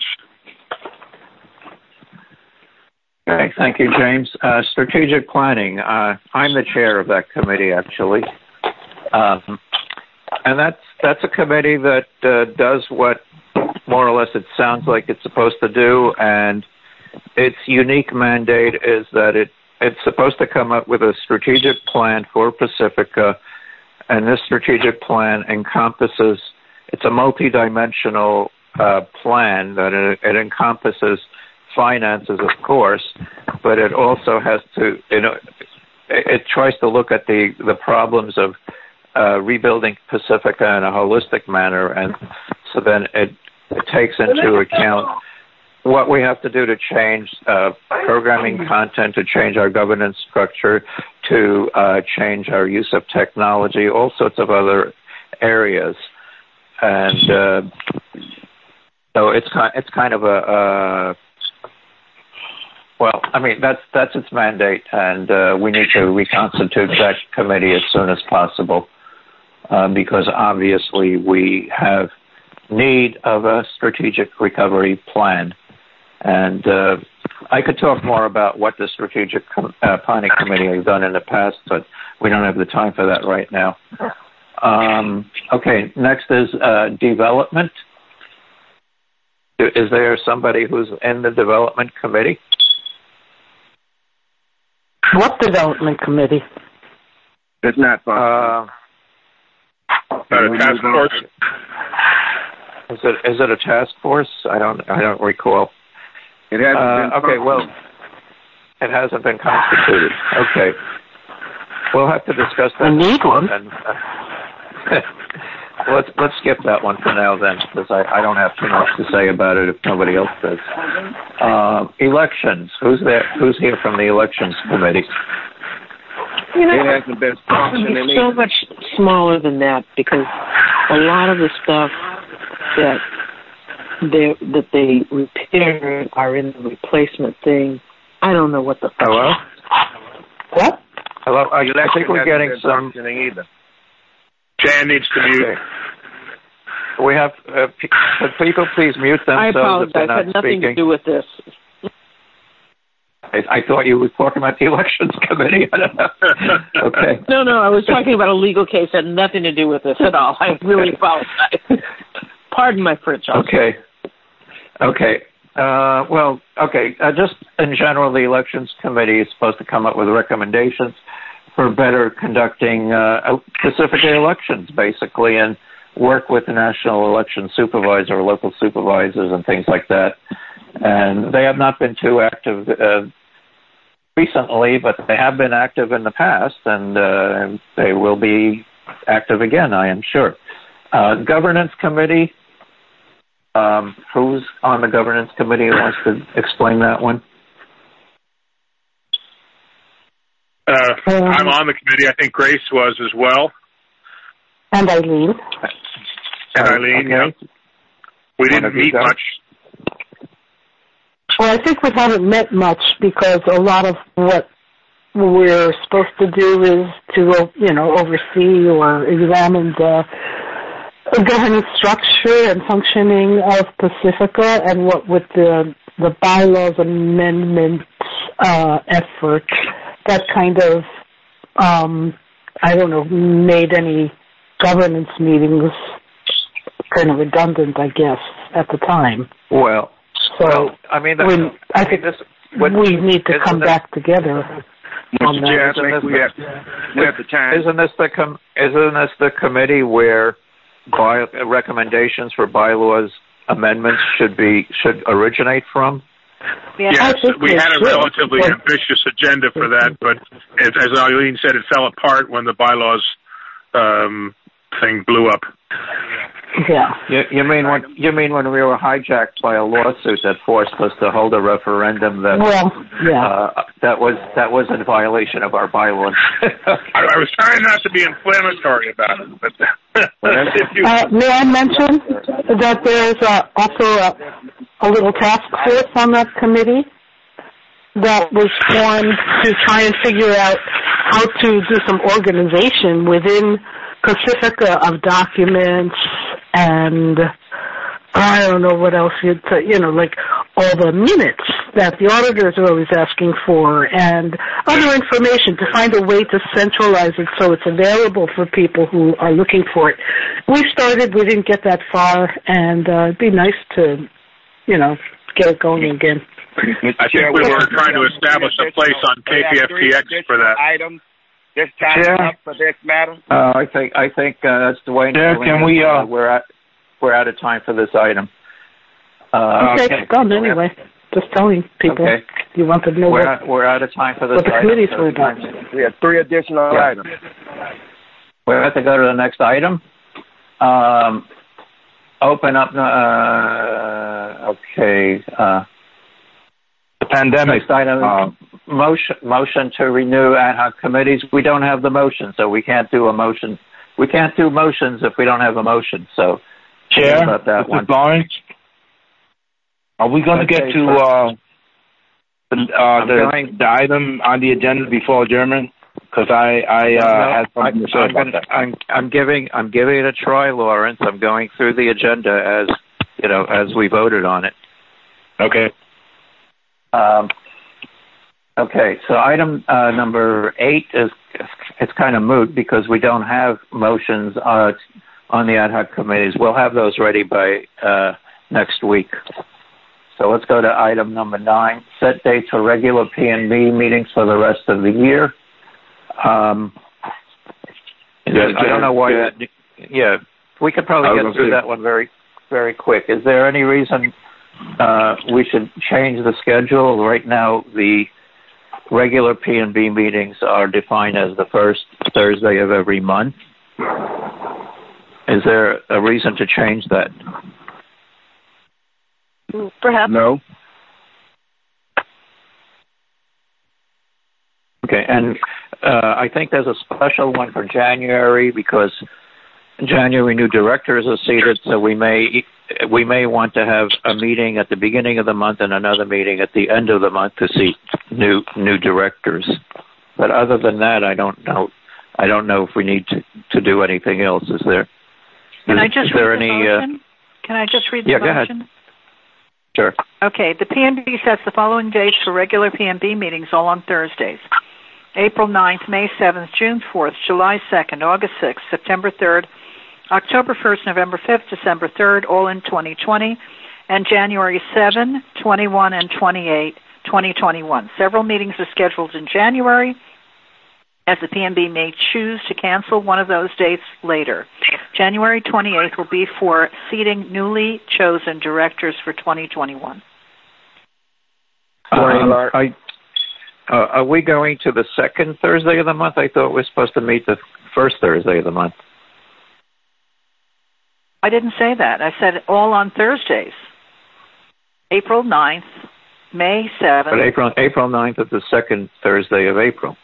Okay, thank you, James. Uh, strategic planning. Uh, I'm the chair of that committee, actually. Um, and that's, that's a committee that uh, does what more or less it sounds like it's supposed to do, and its unique mandate is that it it's supposed to come up with a strategic plan for Pacifica, and this strategic plan encompasses, it's a multidimensional uh, plan that it, it encompasses finances, of course, but it also has to, you know, it, it tries to look at the, the problems of uh, rebuilding Pacifica in a holistic manner, and so then it It takes into account what we have to do to change uh, programming content, to change our governance structure, to uh, change our use of technology, all sorts of other areas. And uh, so it's kind, it's kind of a, uh, well, I mean, that's, that's its mandate, and uh, we need to reconstitute that committee as soon as possible uh, because obviously we have need of a strategic recovery plan. And uh, I could talk more about what the strategic com- uh, planning committee has done in the past, but we don't have the time for that right now. Um, okay, next is uh, development. Is there somebody who's in the development committee? What development committee? It's not uh, Not a task force. Is it is it a task force? I don't I don't recall. It hasn't uh, been okay, well, it hasn't been constituted. Okay, we'll have to discuss that. We need one. And, uh, let's let's skip that one for now then, because I, I don't have too much to say about it if nobody else does. Uh, elections. Who's there? Who's here from the elections committee? You know, it hasn't been functioning. it's so much smaller than that because a lot of the stuff that they that they repair are in the replacement thing. I don't know what the fuck. Hello? What? Hello? I, I think we're getting some. Either. Jan needs to mute. Okay. We have uh, p- could people please mute I themselves if apologize. they're It not had nothing speaking. to do with this. I, I thought you were talking about the elections committee. I don't know. Okay. No, no, I was talking about a legal case that had nothing to do with this at all. I really apologize. Pardon my French. Okay. Okay. Uh, well, okay. Uh, just in general, the elections committee is supposed to come up with recommendations for better conducting uh, Pacific elections, basically, and work with the national election supervisor or local supervisors and things like that. And they have not been too active uh, recently, but they have been active in the past, and uh, they will be active again, I am sure. Uh, governance committee, um, who's on the governance committee who wants to explain that one? Uh, I'm on the committee. I think Grace was as well. And Eileen. And Eileen, okay. yeah. We didn't meet go? much. Well, I think we haven't met much because a lot of what we're supposed to do is to, you know, oversee or examine the governance structure and functioning of Pacifica, and what with the the bylaws amendments uh, effort, that kind of, um, I don't know, made any governance meetings kind of redundant, I guess, at the time. Well, so well, I mean, when, I think this, when, we need to come this, back together. On that. Yeah, I think we have, we have the time. Isn't this the com- isn't this the committee where by recommendations for bylaws amendments should be should originate from? Yeah, yes, we had a relatively yeah. ambitious agenda for that, but as, as Eileen said, it fell apart when the bylaws um, thing blew up. Yeah. You, you mean when you mean when we were hijacked by a lawsuit that forced us to hold a referendum that well, yeah. uh, that was that was in violation of our bylaws. I, I was trying not to be inflammatory about it, but if you... uh, may I mention that there's uh, also a, a little task force on that committee that was formed to try and figure out how to do some organization within Pacifica of documents and I don't know what else you'd say, you know, like all the minutes that the auditors are always asking for and other information to find a way to centralize it so it's available for people who are looking for it. We started, we didn't get that far, and uh, it'd be nice to, you know, get it going again. I think we were trying to establish a place on K P F T X for that. Items this time yeah. up for this matter. Uh, I think I think uh, that's the way. Yeah, can we? Uh, uh, we're at we're out of time for this item. Uh, okay, it's done anyway. Just telling people okay. you want to know we're what out, we're out of time for this what the item. committees were about. We have three additional yeah. items. We're going to go to the next item. Um, open up. Uh, okay. Uh, the pandemic. Next item. Uh, motion motion to renew ad hoc committees. We don't have the motion, so we can't do a motion. We can't do motions if we don't have a motion. So, Chair, about that Mister Lawrence, are we going to okay, get to uh, the, uh, the, going, the item on the agenda before adjournment? Because I, I uh, no, had something to say I'm, about gonna, that. I'm, I'm giving, I'm giving it a try, Lawrence. I'm going through the agenda as you know, as we voted on it. Okay. Um, okay. So item uh, number eight is it's kind of moot because we don't have motions uh, on the ad hoc committees. We'll have those ready by uh, next week. So let's go to item number nine, set dates for regular P and B meetings for the rest of the year. Um, yeah, I don't know why yeah. that, yeah, we could probably get through that one very, very quick. Is there any reason uh, we should change the schedule? Right now, the regular P and B meetings are defined as the first Thursday of every month. Is there a reason to change that? Perhaps. No. Okay, and uh, I think there's a special one for January because January new directors are seated, so we may we may want to have a meeting at the beginning of the month and another meeting at the end of the month to see new new directors. But other than that, I don't know. I don't know if we need to, to do anything else. Is there? Can is, I just is there read the any? motion? Uh, Can I just read the yeah, motion? go ahead. Sure. Okay, the P N B sets the following dates for regular P N B meetings, all on Thursdays. April ninth, May seventh, June fourth, July second, August sixth, September third, October first, November fifth, December third, all in twenty twenty, and January seventh, twenty-one, and twenty-eighth, twenty twenty-one. Several meetings are scheduled in January, as the P N B may choose to cancel one of those dates later. January twenty-eighth will be for seating newly chosen directors for twenty twenty-one. Um, I, uh, are we going to the second Thursday of the month? I thought we were supposed to meet the first Thursday of the month. I didn't say that. I said all on Thursdays. April ninth, May seventh. But April, April ninth is the second Thursday of April.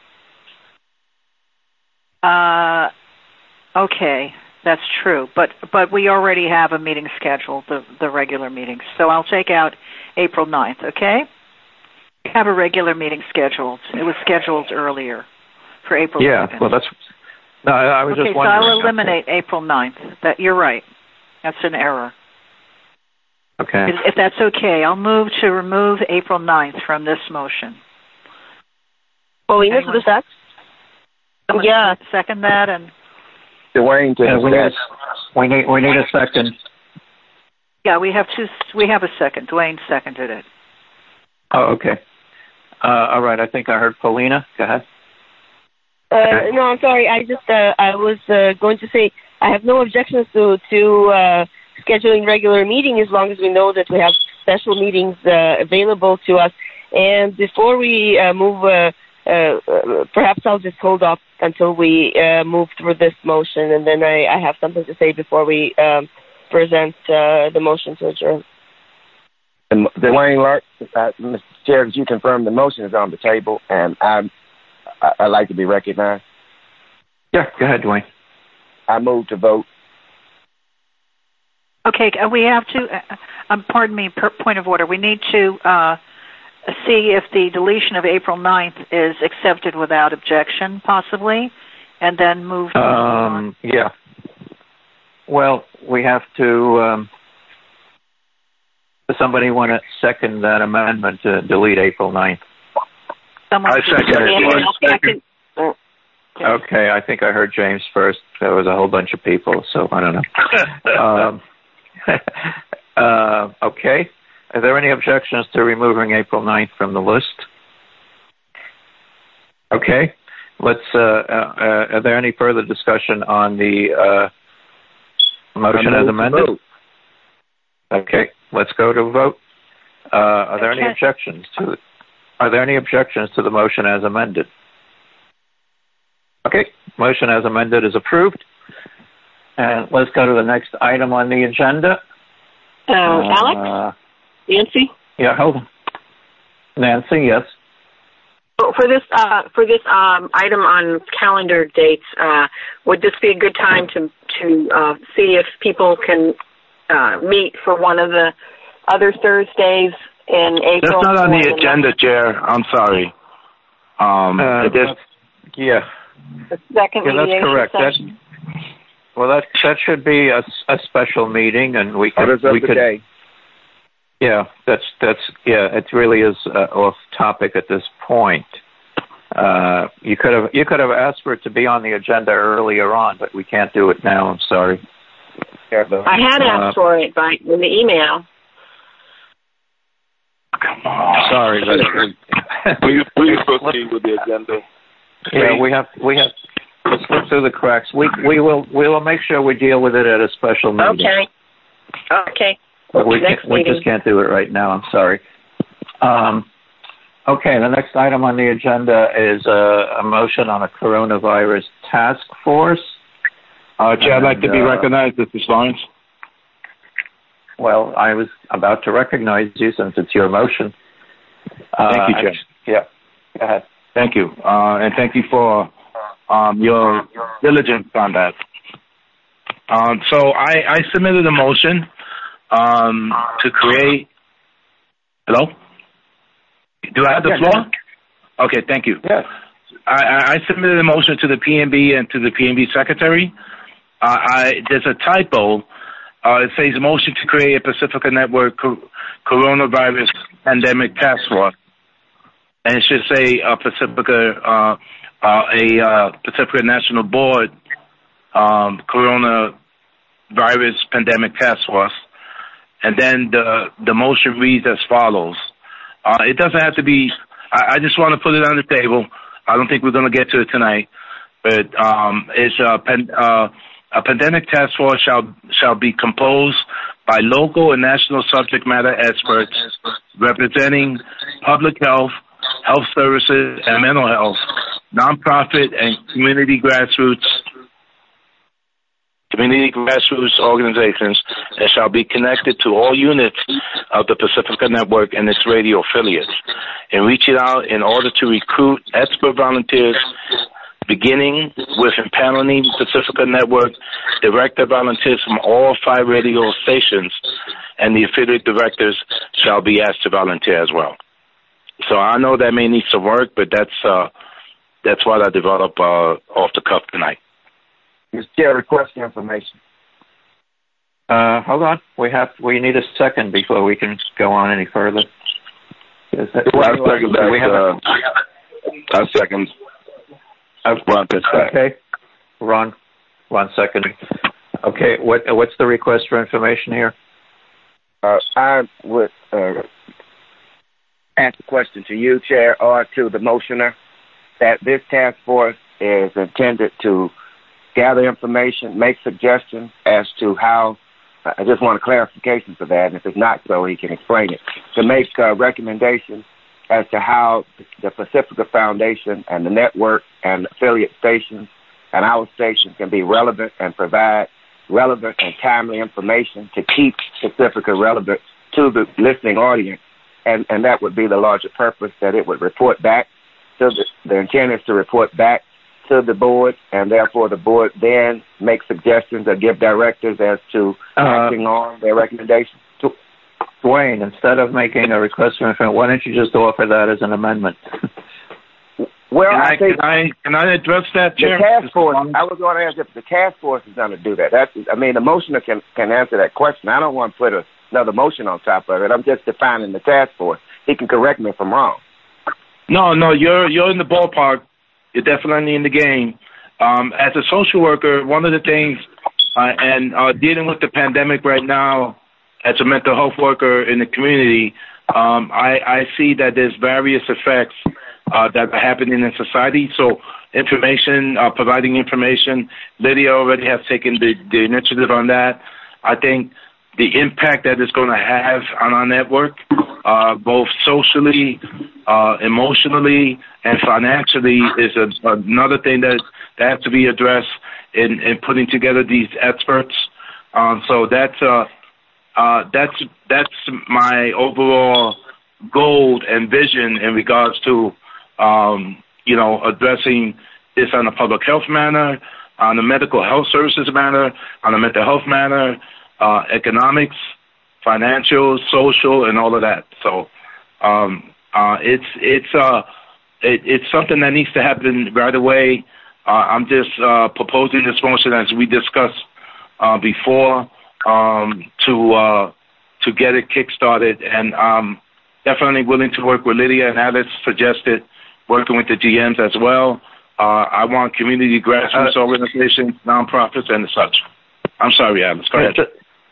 Uh, okay, that's true. But but we already have a meeting scheduled, the, the regular meetings. So I'll take out April ninth, okay? We have a regular meeting scheduled. It was scheduled earlier for April yeah, second. well, that's... No, I, I was okay, just wondering. Okay, so I'll eliminate okay. April ninth. That, you're right. That's an error. Okay. If, if that's okay, I'll move to remove April ninth from this motion. Paulina, to the sec? Yeah. Second that and... Dwayne, to yeah, the we, need, we need we need a second. Yeah, we have two. We have a second. Dwayne seconded it. Oh, okay. Uh, all right. I think I heard Paulina. Go ahead. Uh, okay. No, I'm sorry. I just uh, I was uh, going to say I have no objections to to uh, scheduling regular meeting as long as we know that we have special meetings uh, available to us. And before we uh, move, uh, uh, perhaps I'll just hold off until we uh, move through this motion, and then I, I have something to say before we um, present uh, the motion to adjourn. And Dwayne Lark, uh, Mister Chair, could you confirm the motion is on the table, and I'm, I, I'd like to be recognized? Yeah, go ahead, Dwayne. I move to vote. Okay, we have to, uh, um, pardon me, per point of order. We need to uh, see if the deletion of April ninth is accepted without objection, possibly, and then move to um, yeah. Well, we have to... Um, Does somebody want to second that amendment to delete April ninth? Someone I second it. Second. Okay, I think I heard James first. There was a whole bunch of people, so I don't know. um, uh, okay. Are there any objections to removing April ninth from the list? Okay. Let's. Uh, uh, are there any further discussion on the uh, motion as amended? Okay. Let's go to vote. Uh, are there any objections to it? Are there any objections to the motion as amended? Okay, motion as amended is approved. And let's go to the next item on the agenda. Uh, uh, Alex? Nancy? Yeah, hold on. Nancy, yes. For this uh, for this um, item on calendar dates, uh, would this be a good time to to uh, see if people can uh, meet for one of the other Thursdays in April? That's not on the agenda, Chair. I'm sorry. Um, uh, it is, yeah. The second yeah, that's correct. That, well, that that should be a, a special meeting, and we could we could. Day. Yeah, that's that's yeah. It really is uh, off topic at this point. Uh, you could have you could have asked for it to be on the agenda earlier on, but we can't do it now. I'm sorry. I had asked uh, for it by in the email. Sorry, but please please proceed with the agenda. Yeah, we have we have to slip through the cracks. We we will we will make sure we deal with it at a special meeting. Okay. Okay. But we next can't, we just can't do it right now. I'm sorry. Um, okay, the next item on the agenda is a, a motion on a coronavirus task force. Uh, Chair, I'd like to be uh, recognized, Mister Lawrence. Well, I was about to recognize you since it's your motion. Thank uh, you, Chair. Yeah, go ahead. Thank you, uh, and thank you for um, your diligence on that. Um, so I, I submitted a motion um, to create. Hello? Do I have the yeah, floor? Yeah. Okay, thank you. Yes. I, I submitted a motion to the P N B and to the P N B secretary. Uh, I, there's a typo Uh, it says motion to create a Pacifica Network co- coronavirus pandemic task force, and it should say uh, Pacifica, uh, uh, a uh, Pacifica National Board um, coronavirus pandemic task force, and then the the motion reads as follows. Uh, it doesn't have to be. I, I just want to put it on the table. I don't think we're going to get to it tonight, but um, it's a, pen, uh, a pandemic task force shall shall be composed by local and national subject matter experts representing public health, health services, and mental health, nonprofit and community grassroots community grassroots organizations, and shall be connected to all units of the Pacifica Network and its radio affiliates, and reaching out in order to recruit expert volunteers, beginning with empaneling Pacifica Network director volunteers from all five radio stations, and the affiliate directors shall be asked to volunteer as well. So I know that may need some work, but that's uh, that's what I developed uh, off the cuff tonight. Mister Chair, request information. Uh, hold on. We have we need a second before we can go on any further. Is that, well, I second that. We have uh, I second. Uh, Ron okay. Ron, one second. Okay. What what's the request for information here? Uh, I would uh, ask the question to you, Chair, or to the motioner, that this task force is intended to gather information, make suggestions as to how, I just want a clarification for that, and if it's not so, he can explain it, to make uh, recommendations as to how the Pacifica Foundation and the network and affiliate stations and our stations can be relevant and provide relevant and timely information to keep Pacifica relevant to the listening audience. And, and that would be the larger purpose, that it would report back to the, the intent is to report back to the board, and therefore the board then make suggestions or give directives as to uh, acting on their recommendations. Dwayne, instead of making a request for information, why don't you just offer that as an amendment? Well, can I, I think can I can I address that, Chair? The task force. I was going to ask if the task force is going to do that. That's, I mean, the motioner can can answer that question. I don't want to put a, another motion on top of it. I'm just defining the task force. He can correct me if I'm wrong. No, no, you're you're in the ballpark. You're definitely in the game. Um, as a social worker, one of the things, uh, and uh, dealing with the pandemic right now, as a mental health worker in the community, um, I, I see that there's various effects uh, that are happening in society. So information, uh, providing information, Lydia already has taken the, the initiative on that. I think the impact that it's going to have on our network, uh, both socially, uh, emotionally, and financially, is a, another thing that, that has to be addressed in, in putting together these experts. Um, so that's uh, uh, that's that's my overall goal and vision in regards to um, you know addressing this on a public health manner, on a medical health services manner, on a mental health manner. Uh, economics, financial, social, and all of that. So um, uh, it's it's uh, it, it's something that needs to happen right away. Uh, I'm just uh, proposing this motion as we discussed uh, before um, to uh, to get it kickstarted, and I'm definitely willing to work with Lydia and Alex suggested working with the G Ms as well. Uh, I want community grassroots uh, organizations, nonprofits, and such. I'm sorry, Alex. Go ahead.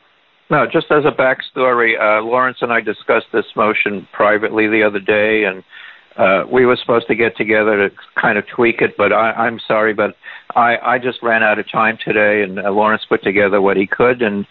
No, just as a backstory, uh, Lawrence and I discussed this motion privately the other day, and uh, we were supposed to get together to kind of tweak it, but I, I'm sorry, but I, I just ran out of time today, and uh, Lawrence put together what he could, and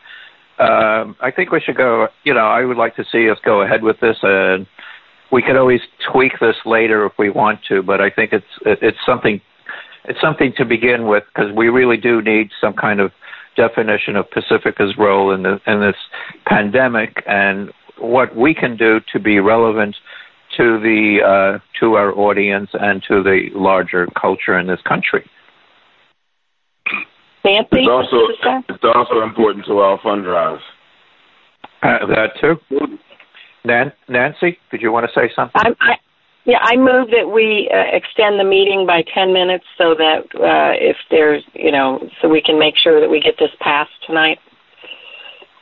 uh, I think we should go, you know, I would like to see us go ahead with this. Uh, we could always tweak this later if we want to, but I think it's it's something it's something to begin with, because we really do need some kind of definition of Pacifica's role in, the, in this pandemic and what we can do to be relevant to the uh, to our audience and to the larger culture in this country. Nancy, it's also it's also important to our fund drives. Uh, that too. Nan- Nancy, did you want to say something? I, I, yeah, I move that we uh, extend the meeting by ten minutes so that uh, if there's, you know, so we can make sure that we get this passed tonight.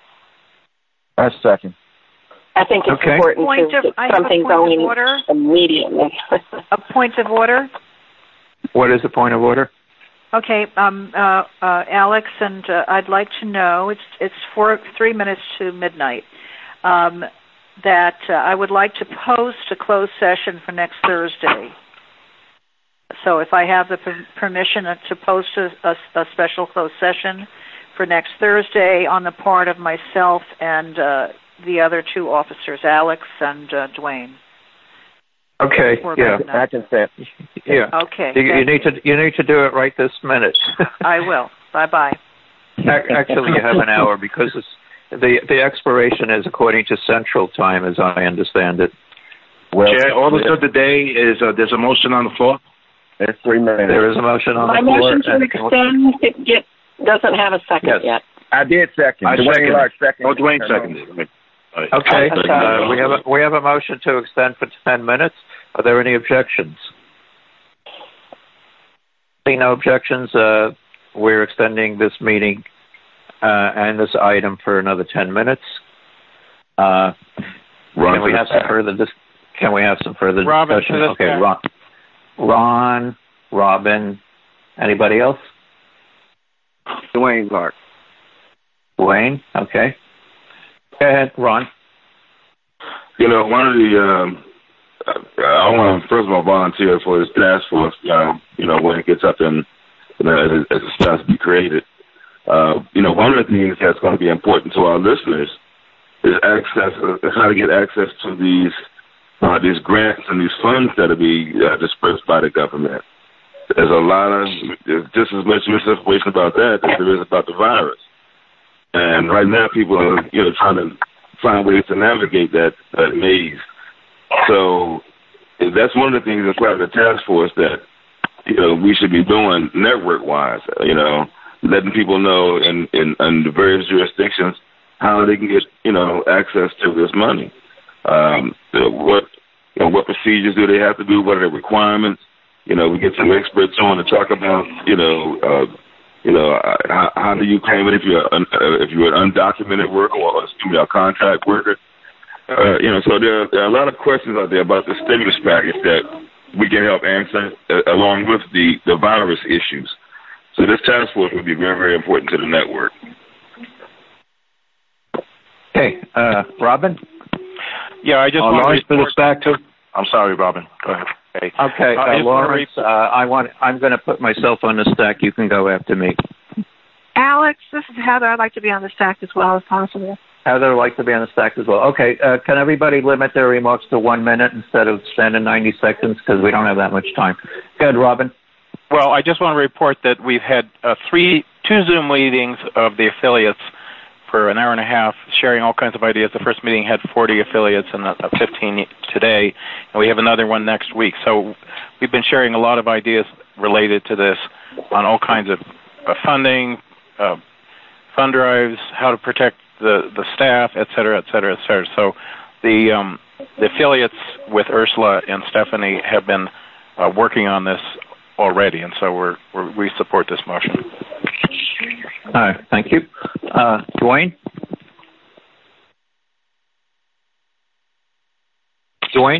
I second. I think it's Okay. important Point to of- get I have a something point of going order. immediately. A point of order. What is the point of order? Okay, um, uh, uh, Alex, and uh, I'd like to know, it's it's four, three minutes to midnight, um, that uh, I would like to post a closed session for next Thursday. So if I have the per- permission to post a, a, a special closed session for next Thursday on the part of myself and uh, the other two officers, Alex and uh, Dwayne. Okay. Yeah. I can say. Yeah. Okay. You, you need to you need to do it right this minute. I will. Bye bye. Actually, you have an hour because it's, the the expiration is according to Central Time, as I understand it. Well, Chair, all of the today is uh, there's a motion on the floor. It's three minutes. There is a motion on My the floor. motion to extend it get, doesn't have a second Yes. yet. I did second. I Dwayne second. Lark second. Oh, Dwayne seconded. Right. Okay. Okay. Uh, we have a we have a motion to extend for ten minutes. Are there any objections? Seeing no objections, uh, we're extending this meeting uh, and this item for another ten minutes. Uh, can we have some further? Dis- can we have some further Robin, discussion? to this Okay, guy. Ron, Ron, Robin, anybody else? Dwayne Lark. Wayne. Okay. Go ahead, Ron. You know, one of the, um, uh, I want to first of all volunteer for this task force, um, you know, when it gets up and, you know, as, as it starts to be created. Uh, you know, one of the things that's going to be important to our listeners is access, uh, how to get access to these, uh, these grants and these funds that are being uh, dispersed by the government. There's a lot of, there's just as much misinformation about that as there is about the virus. And right now people are, you know, trying to find ways to navigate that, that maze. So that's one of the things that's part of the task force that, you know, we should be doing network-wise, you know, letting people know in, in, in the various jurisdictions how they can get, you know, access to this money. Um, what, you know, what procedures do they have to do? What are the requirements? You know, we get some experts on to talk about, you know, uh, you know, how, how do you claim it if you're un, uh, if you're an undocumented worker or excuse me, a contract worker? Uh, you know, so there, there are a lot of questions out there about the stimulus package that we can help answer uh, along with the, the virus issues. So this task force would be very, very important to the network. Okay, uh, Robin. Yeah, I just Uh, want Lawrence, to put report us back to. I'm sorry, Robin. Go ahead. Okay, Okay, Uh, I uh, just wanna Lawrence. Uh, I want. I'm going to put myself on the stack. You can go after me. Alex, this is Heather. I'd like to be on the stack as well as possible. Heather would like to be on the stack as well. Okay, uh, can everybody limit their remarks to one minute instead of spending ninety seconds because we don't have that much time? Go ahead, Robin. Well, I just want to report that we've had uh, three, two Zoom meetings of the affiliates for an hour and a half, sharing all kinds of ideas. The first meeting had forty affiliates and uh, fifteen today, and we have another one next week. So we've been sharing a lot of ideas related to this on all kinds of uh, funding, uh, fund drives, how to protect the, the staff, et cetera, et cetera, et cetera. So the, um, the affiliates with Ursula and Stephanie have been uh, working on this already, and so we're, we're, we support this motion. All right, thank you. Uh, Dwayne? Dwayne?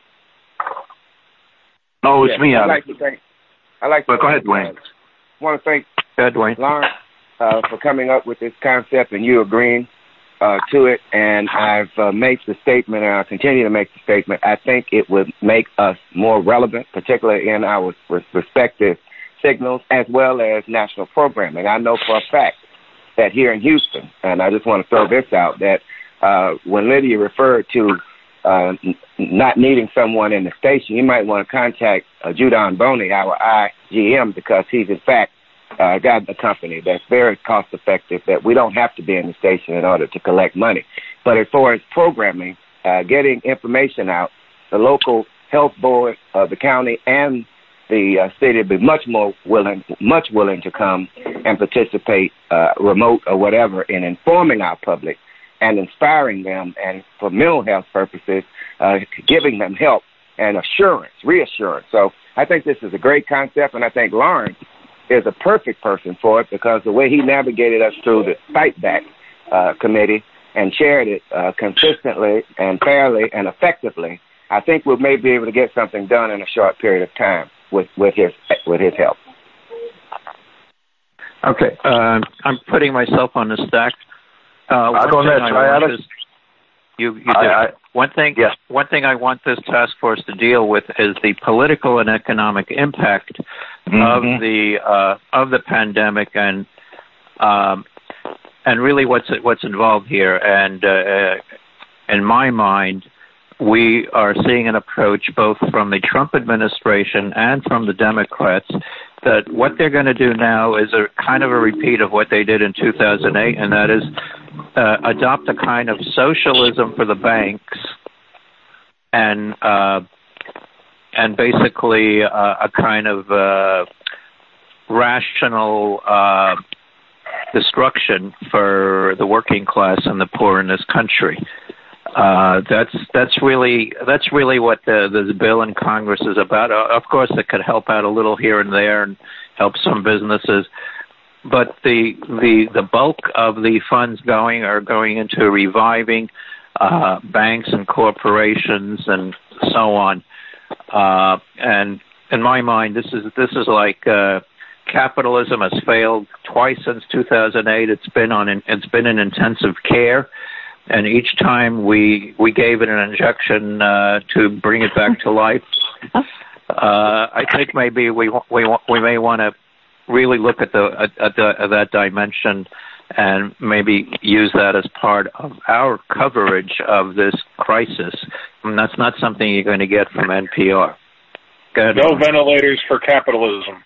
No, it's yeah, me, I'd Alex. like to thank. I like. But go ahead, Dwayne. I want to thank Go ahead, Dwayne. Lawrence uh, for coming up with this concept and you agreeing uh, to it. And I've uh, made the statement, and I'll continue to make the statement. I think it would make us more relevant, particularly in our respective signals as well as national programming. I know for a fact that here in Houston, and I just want to throw this out, that uh, when Lydia referred to uh, n- not needing someone in the station, you might want to contact uh, Judon Boney, our I G M, because he's in fact uh, got a company that's very cost effective, that we don't have to be in the station in order to collect money. But as far as programming, uh, getting information out, the local health board of the county and the uh, city would be much more willing, much willing to come and participate, uh, remote or whatever, in informing our public and inspiring them, and for mental health purposes, uh, giving them help and assurance, reassurance. So I think this is a great concept, and I think Lawrence is a perfect person for it because the way he navigated us through the Fight Back uh, committee and shared it uh, consistently and fairly and effectively, I think we may be able to get something done in a short period of time with, with his with his help. Okay, uh, I'm putting myself on the stack. Uh, I don't know. Try Alex. Is, you, you I, I, one thing. Yes. One thing I want this task force to deal with is the political and economic impact mm-hmm. of the uh, of the pandemic and um, and really what's what's involved here. And uh, in my mind, we are seeing an approach both from the Trump administration and from the Democrats that what they're going to do now is a kind of a repeat of what they did in two thousand eight, and that is uh, adopt a kind of socialism for the banks and uh, and basically uh, a kind of uh, rational uh, destruction for the working class and the poor in this country. Uh, that's that's really that's really what the, the bill in Congress is about. Uh, of course, it could help out a little here and there and help some businesses, but the the the bulk of the funds going are going into reviving uh, banks and corporations and so on. Uh, and in my mind, this is this is like uh, capitalism has failed twice since two thousand eight. It's been on it's been in intensive care. And each time we we gave it an injection uh, to bring it back to life. Uh, I think maybe we we we may want to really look at the at, at, the, at that dimension and maybe use that as part of our coverage of this crisis. And that's not something you're going to get from N P R. No ventilators for capitalism.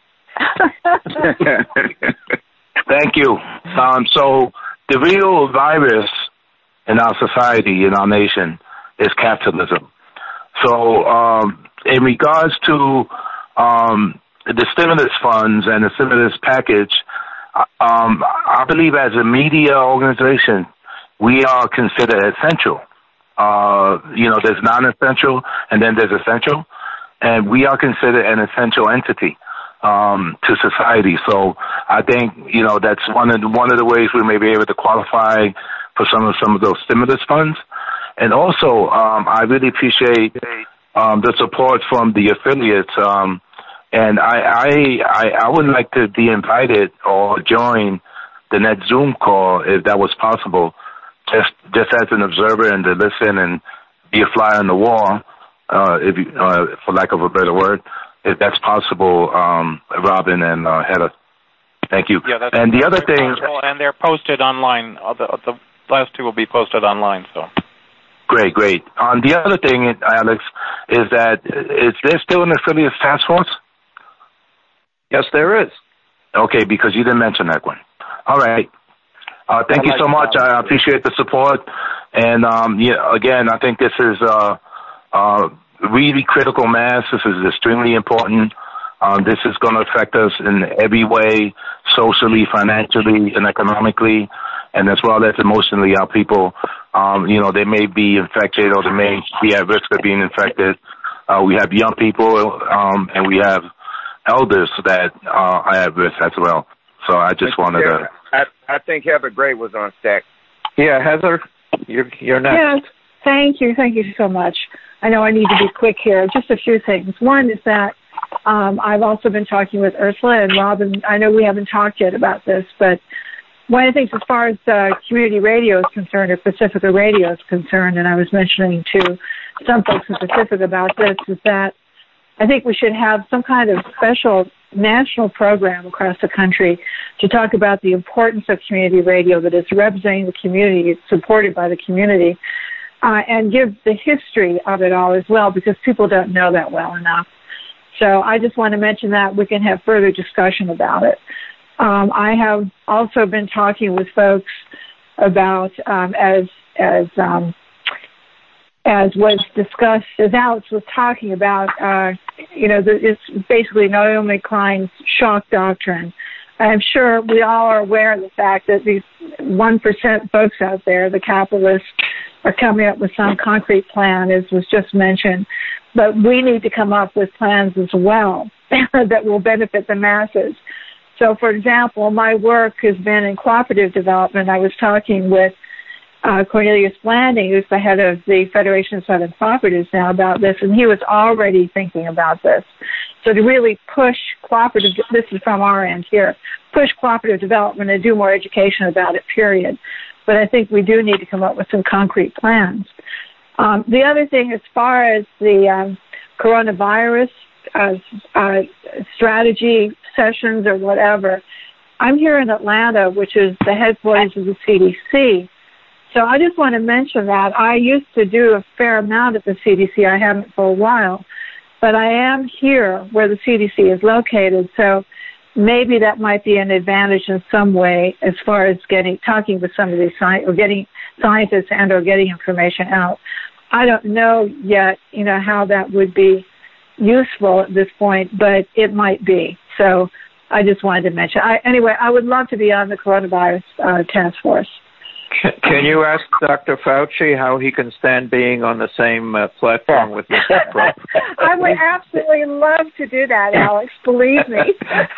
Thank you. Um, so the real virus in our society, in our nation, is capitalism. So um, in regards to um, the stimulus funds and the stimulus package, um, I believe as a media organization, we are considered essential. Uh, you know, there's non-essential and then there's essential, and we are considered an essential entity um, to society. So I think, you know, that's one of the, one of the ways we may be able to qualify for some of some of those stimulus funds. And also, um, I really appreciate um, the support from the affiliates. Um, and I, I, I, I would like to be invited or join the Net Zoom call if that was possible, just just as an observer and to listen and be a fly on the wall, uh, if you, uh, for lack of a better word, if that's possible, um, Robin and uh, Heather. Thank you. Yeah, that's and the other thing, possible, and they're posted online. The, the last two will be posted online. So great, great. Um, the other thing, Alex, is that is there still an affiliates task force? Yes, there is. Okay, because you didn't mention that one. All right. Uh, thank I you like so much. I appreciate the support. And um, yeah, again, I think this is uh, uh, really critical mass. This is extremely important. Um, this is going to affect us in every way, socially, financially, and economically, and as well as emotionally. Our people, um, you know, they may be infected or they may be at risk of being infected. Uh, we have young people, um, and we have elders that uh, are at risk as well. So I just Mister wanted Chairman, to... I, I think Heather Gray was on stack. Yeah, Heather, you're, you're next. Yes, thank you. Thank you so much. I know I need to be quick here. Just a few things. One is that um, I've also been talking with Ursula and Robin. I know we haven't talked yet about this, but one of the things as far as uh, community radio is concerned, or Pacifica Radio is concerned, and I was mentioning to some folks in Pacifica about this, is that I think we should have some kind of special national program across the country to talk about the importance of community radio, that is representing the community, it's supported by the community, uh, and give the history of it all as well, because people don't know that well enough. So I just want to mention that. We can have further discussion about it. Um, I have also been talking with folks about, um, as as um, as was discussed, as Alex was talking about, uh, you know, the, it's basically Naomi Klein's shock doctrine. I'm sure we all are aware of the fact that these one percent folks out there, the capitalists, are coming up with some concrete plan, as was just mentioned. But we need to come up with plans as well that will benefit the masses. So, for example, my work has been in cooperative development. I was talking with uh, Cornelius Blanding, who's the head of the Federation of Southern Cooperatives now, about this, and he was already thinking about this. So to really push cooperative, this is from our end here, push cooperative development and do more education about it, period. But I think we do need to come up with some concrete plans. Um, the other thing, as far as the um, coronavirus uh, uh, strategy sessions or whatever, I'm here in Atlanta, which is the headquarters of the C D C. So I just want to mention that. I used to do a fair amount at the C D C. I haven't for a while. But I am here where the C D C is located, so maybe that might be an advantage in some way as far as getting talking with some of these sci- or getting scientists and or getting information out. I don't know yet, you know, how that would be useful at this point, but it might be. So I just wanted to mention. I, anyway, I would love to be on the coronavirus uh, task force. Can you ask Doctor Fauci how he can stand being on the same uh, platform with Mister Trump? I would absolutely love to do that, Alex. Believe me.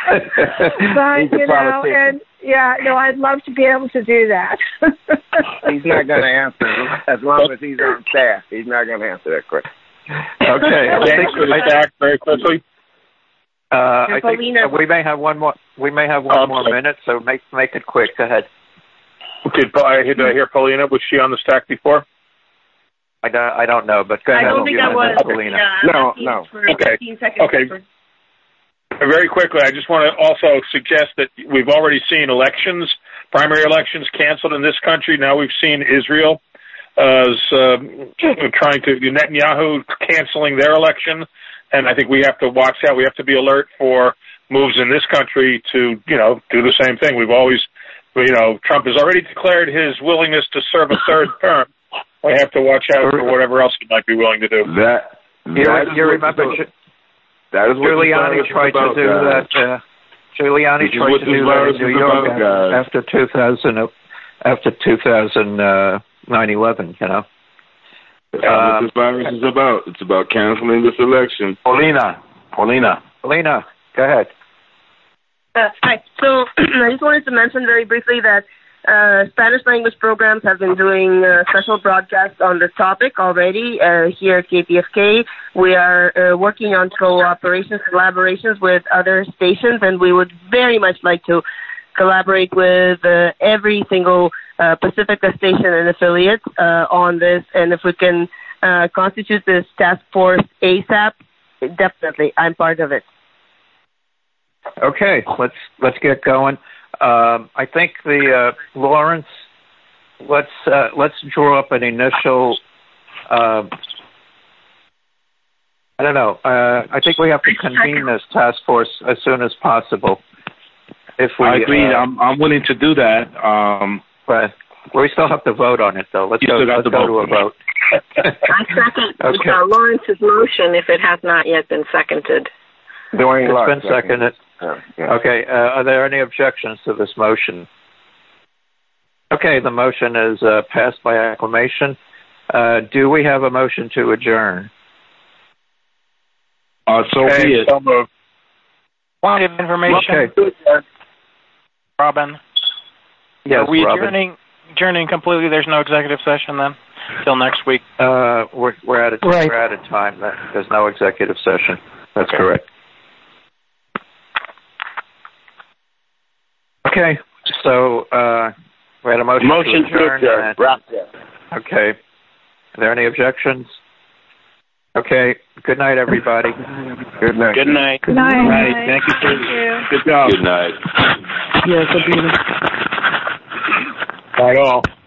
But you know, and yeah, no, I'd love to be able to do that. He's not going to answer as long as he's on staff. He's not going to answer that question. Okay, I think I, back very quickly. Uh, I think uh, we may have one more. We may have one um, more minute, so make make it quick. Go ahead. Did I, did I hear Paulina? Was she on the stack before? I don't, I don't know, but go ahead. I don't think I was. Paulina. Yeah, no, no. Okay. Okay. Very quickly, I just want to also suggest that we've already seen elections, primary elections canceled in this country. Now we've seen Israel uh, uh, trying to, Netanyahu canceling their election, and I think we have to watch that. We have to be alert for moves in this country to, you know, do the same thing. We've always You know, Trump has already declared his willingness to serve a third term. We have to watch out for whatever else he might be willing to do. That, that you, you remember that is what Giuliani tried about, to do guys. that. Uh, Giuliani tried to do that in New York about, after two thousand, after two thousand uh, nine eleven. You know, that's um, what this virus is about. It's about canceling this election. Paulina, Paulina, Paulina, go ahead. Uh, hi. So I just wanted to mention very briefly that uh, Spanish language programs have been doing uh, special broadcasts on this topic already uh, here at K P F K. We are uh, working on cooperations, collaborations with other stations, and we would very much like to collaborate with uh, every single uh, Pacifica station and affiliate uh, on this. And if we can uh, constitute this task force ASAP, definitely, I'm part of it. Okay, let's let's get going. Um, I think the uh, Lawrence, let's uh, let's draw up an initial. Uh, I don't know. Uh, I think we have to convene this task force as soon as possible. If we, I agree. Uh, I'm I'm willing to do that. Um, but we still have to vote on it, though. Let's go. Let's go to a vote. I second okay. uh, Lawrence's motion if it has not yet been seconded. Dwayne it's Clark, been seconded. Yeah, yeah. Okay. Uh, are there any objections to this motion? Okay. The motion is uh, passed by acclamation. Uh, do we have a motion to adjourn? Uh, so okay, be it. So moved. Point of information, Okay. Robin. Yes, Are we Robin. adjourning, adjourning completely? There's no executive session then? Till next week? Uh, we're, we're, out of, Right. we're out of time. There's no executive session. That's Okay. correct. Okay, so uh, we had a motion, Motion to adjourn. to adjourn. Wrap and, okay. Are there any objections? Okay. Good night, everybody. Good night. Good night. Good night. Right. Thank you. Thank you. Good job. Good night. Yes, Abina. Not all.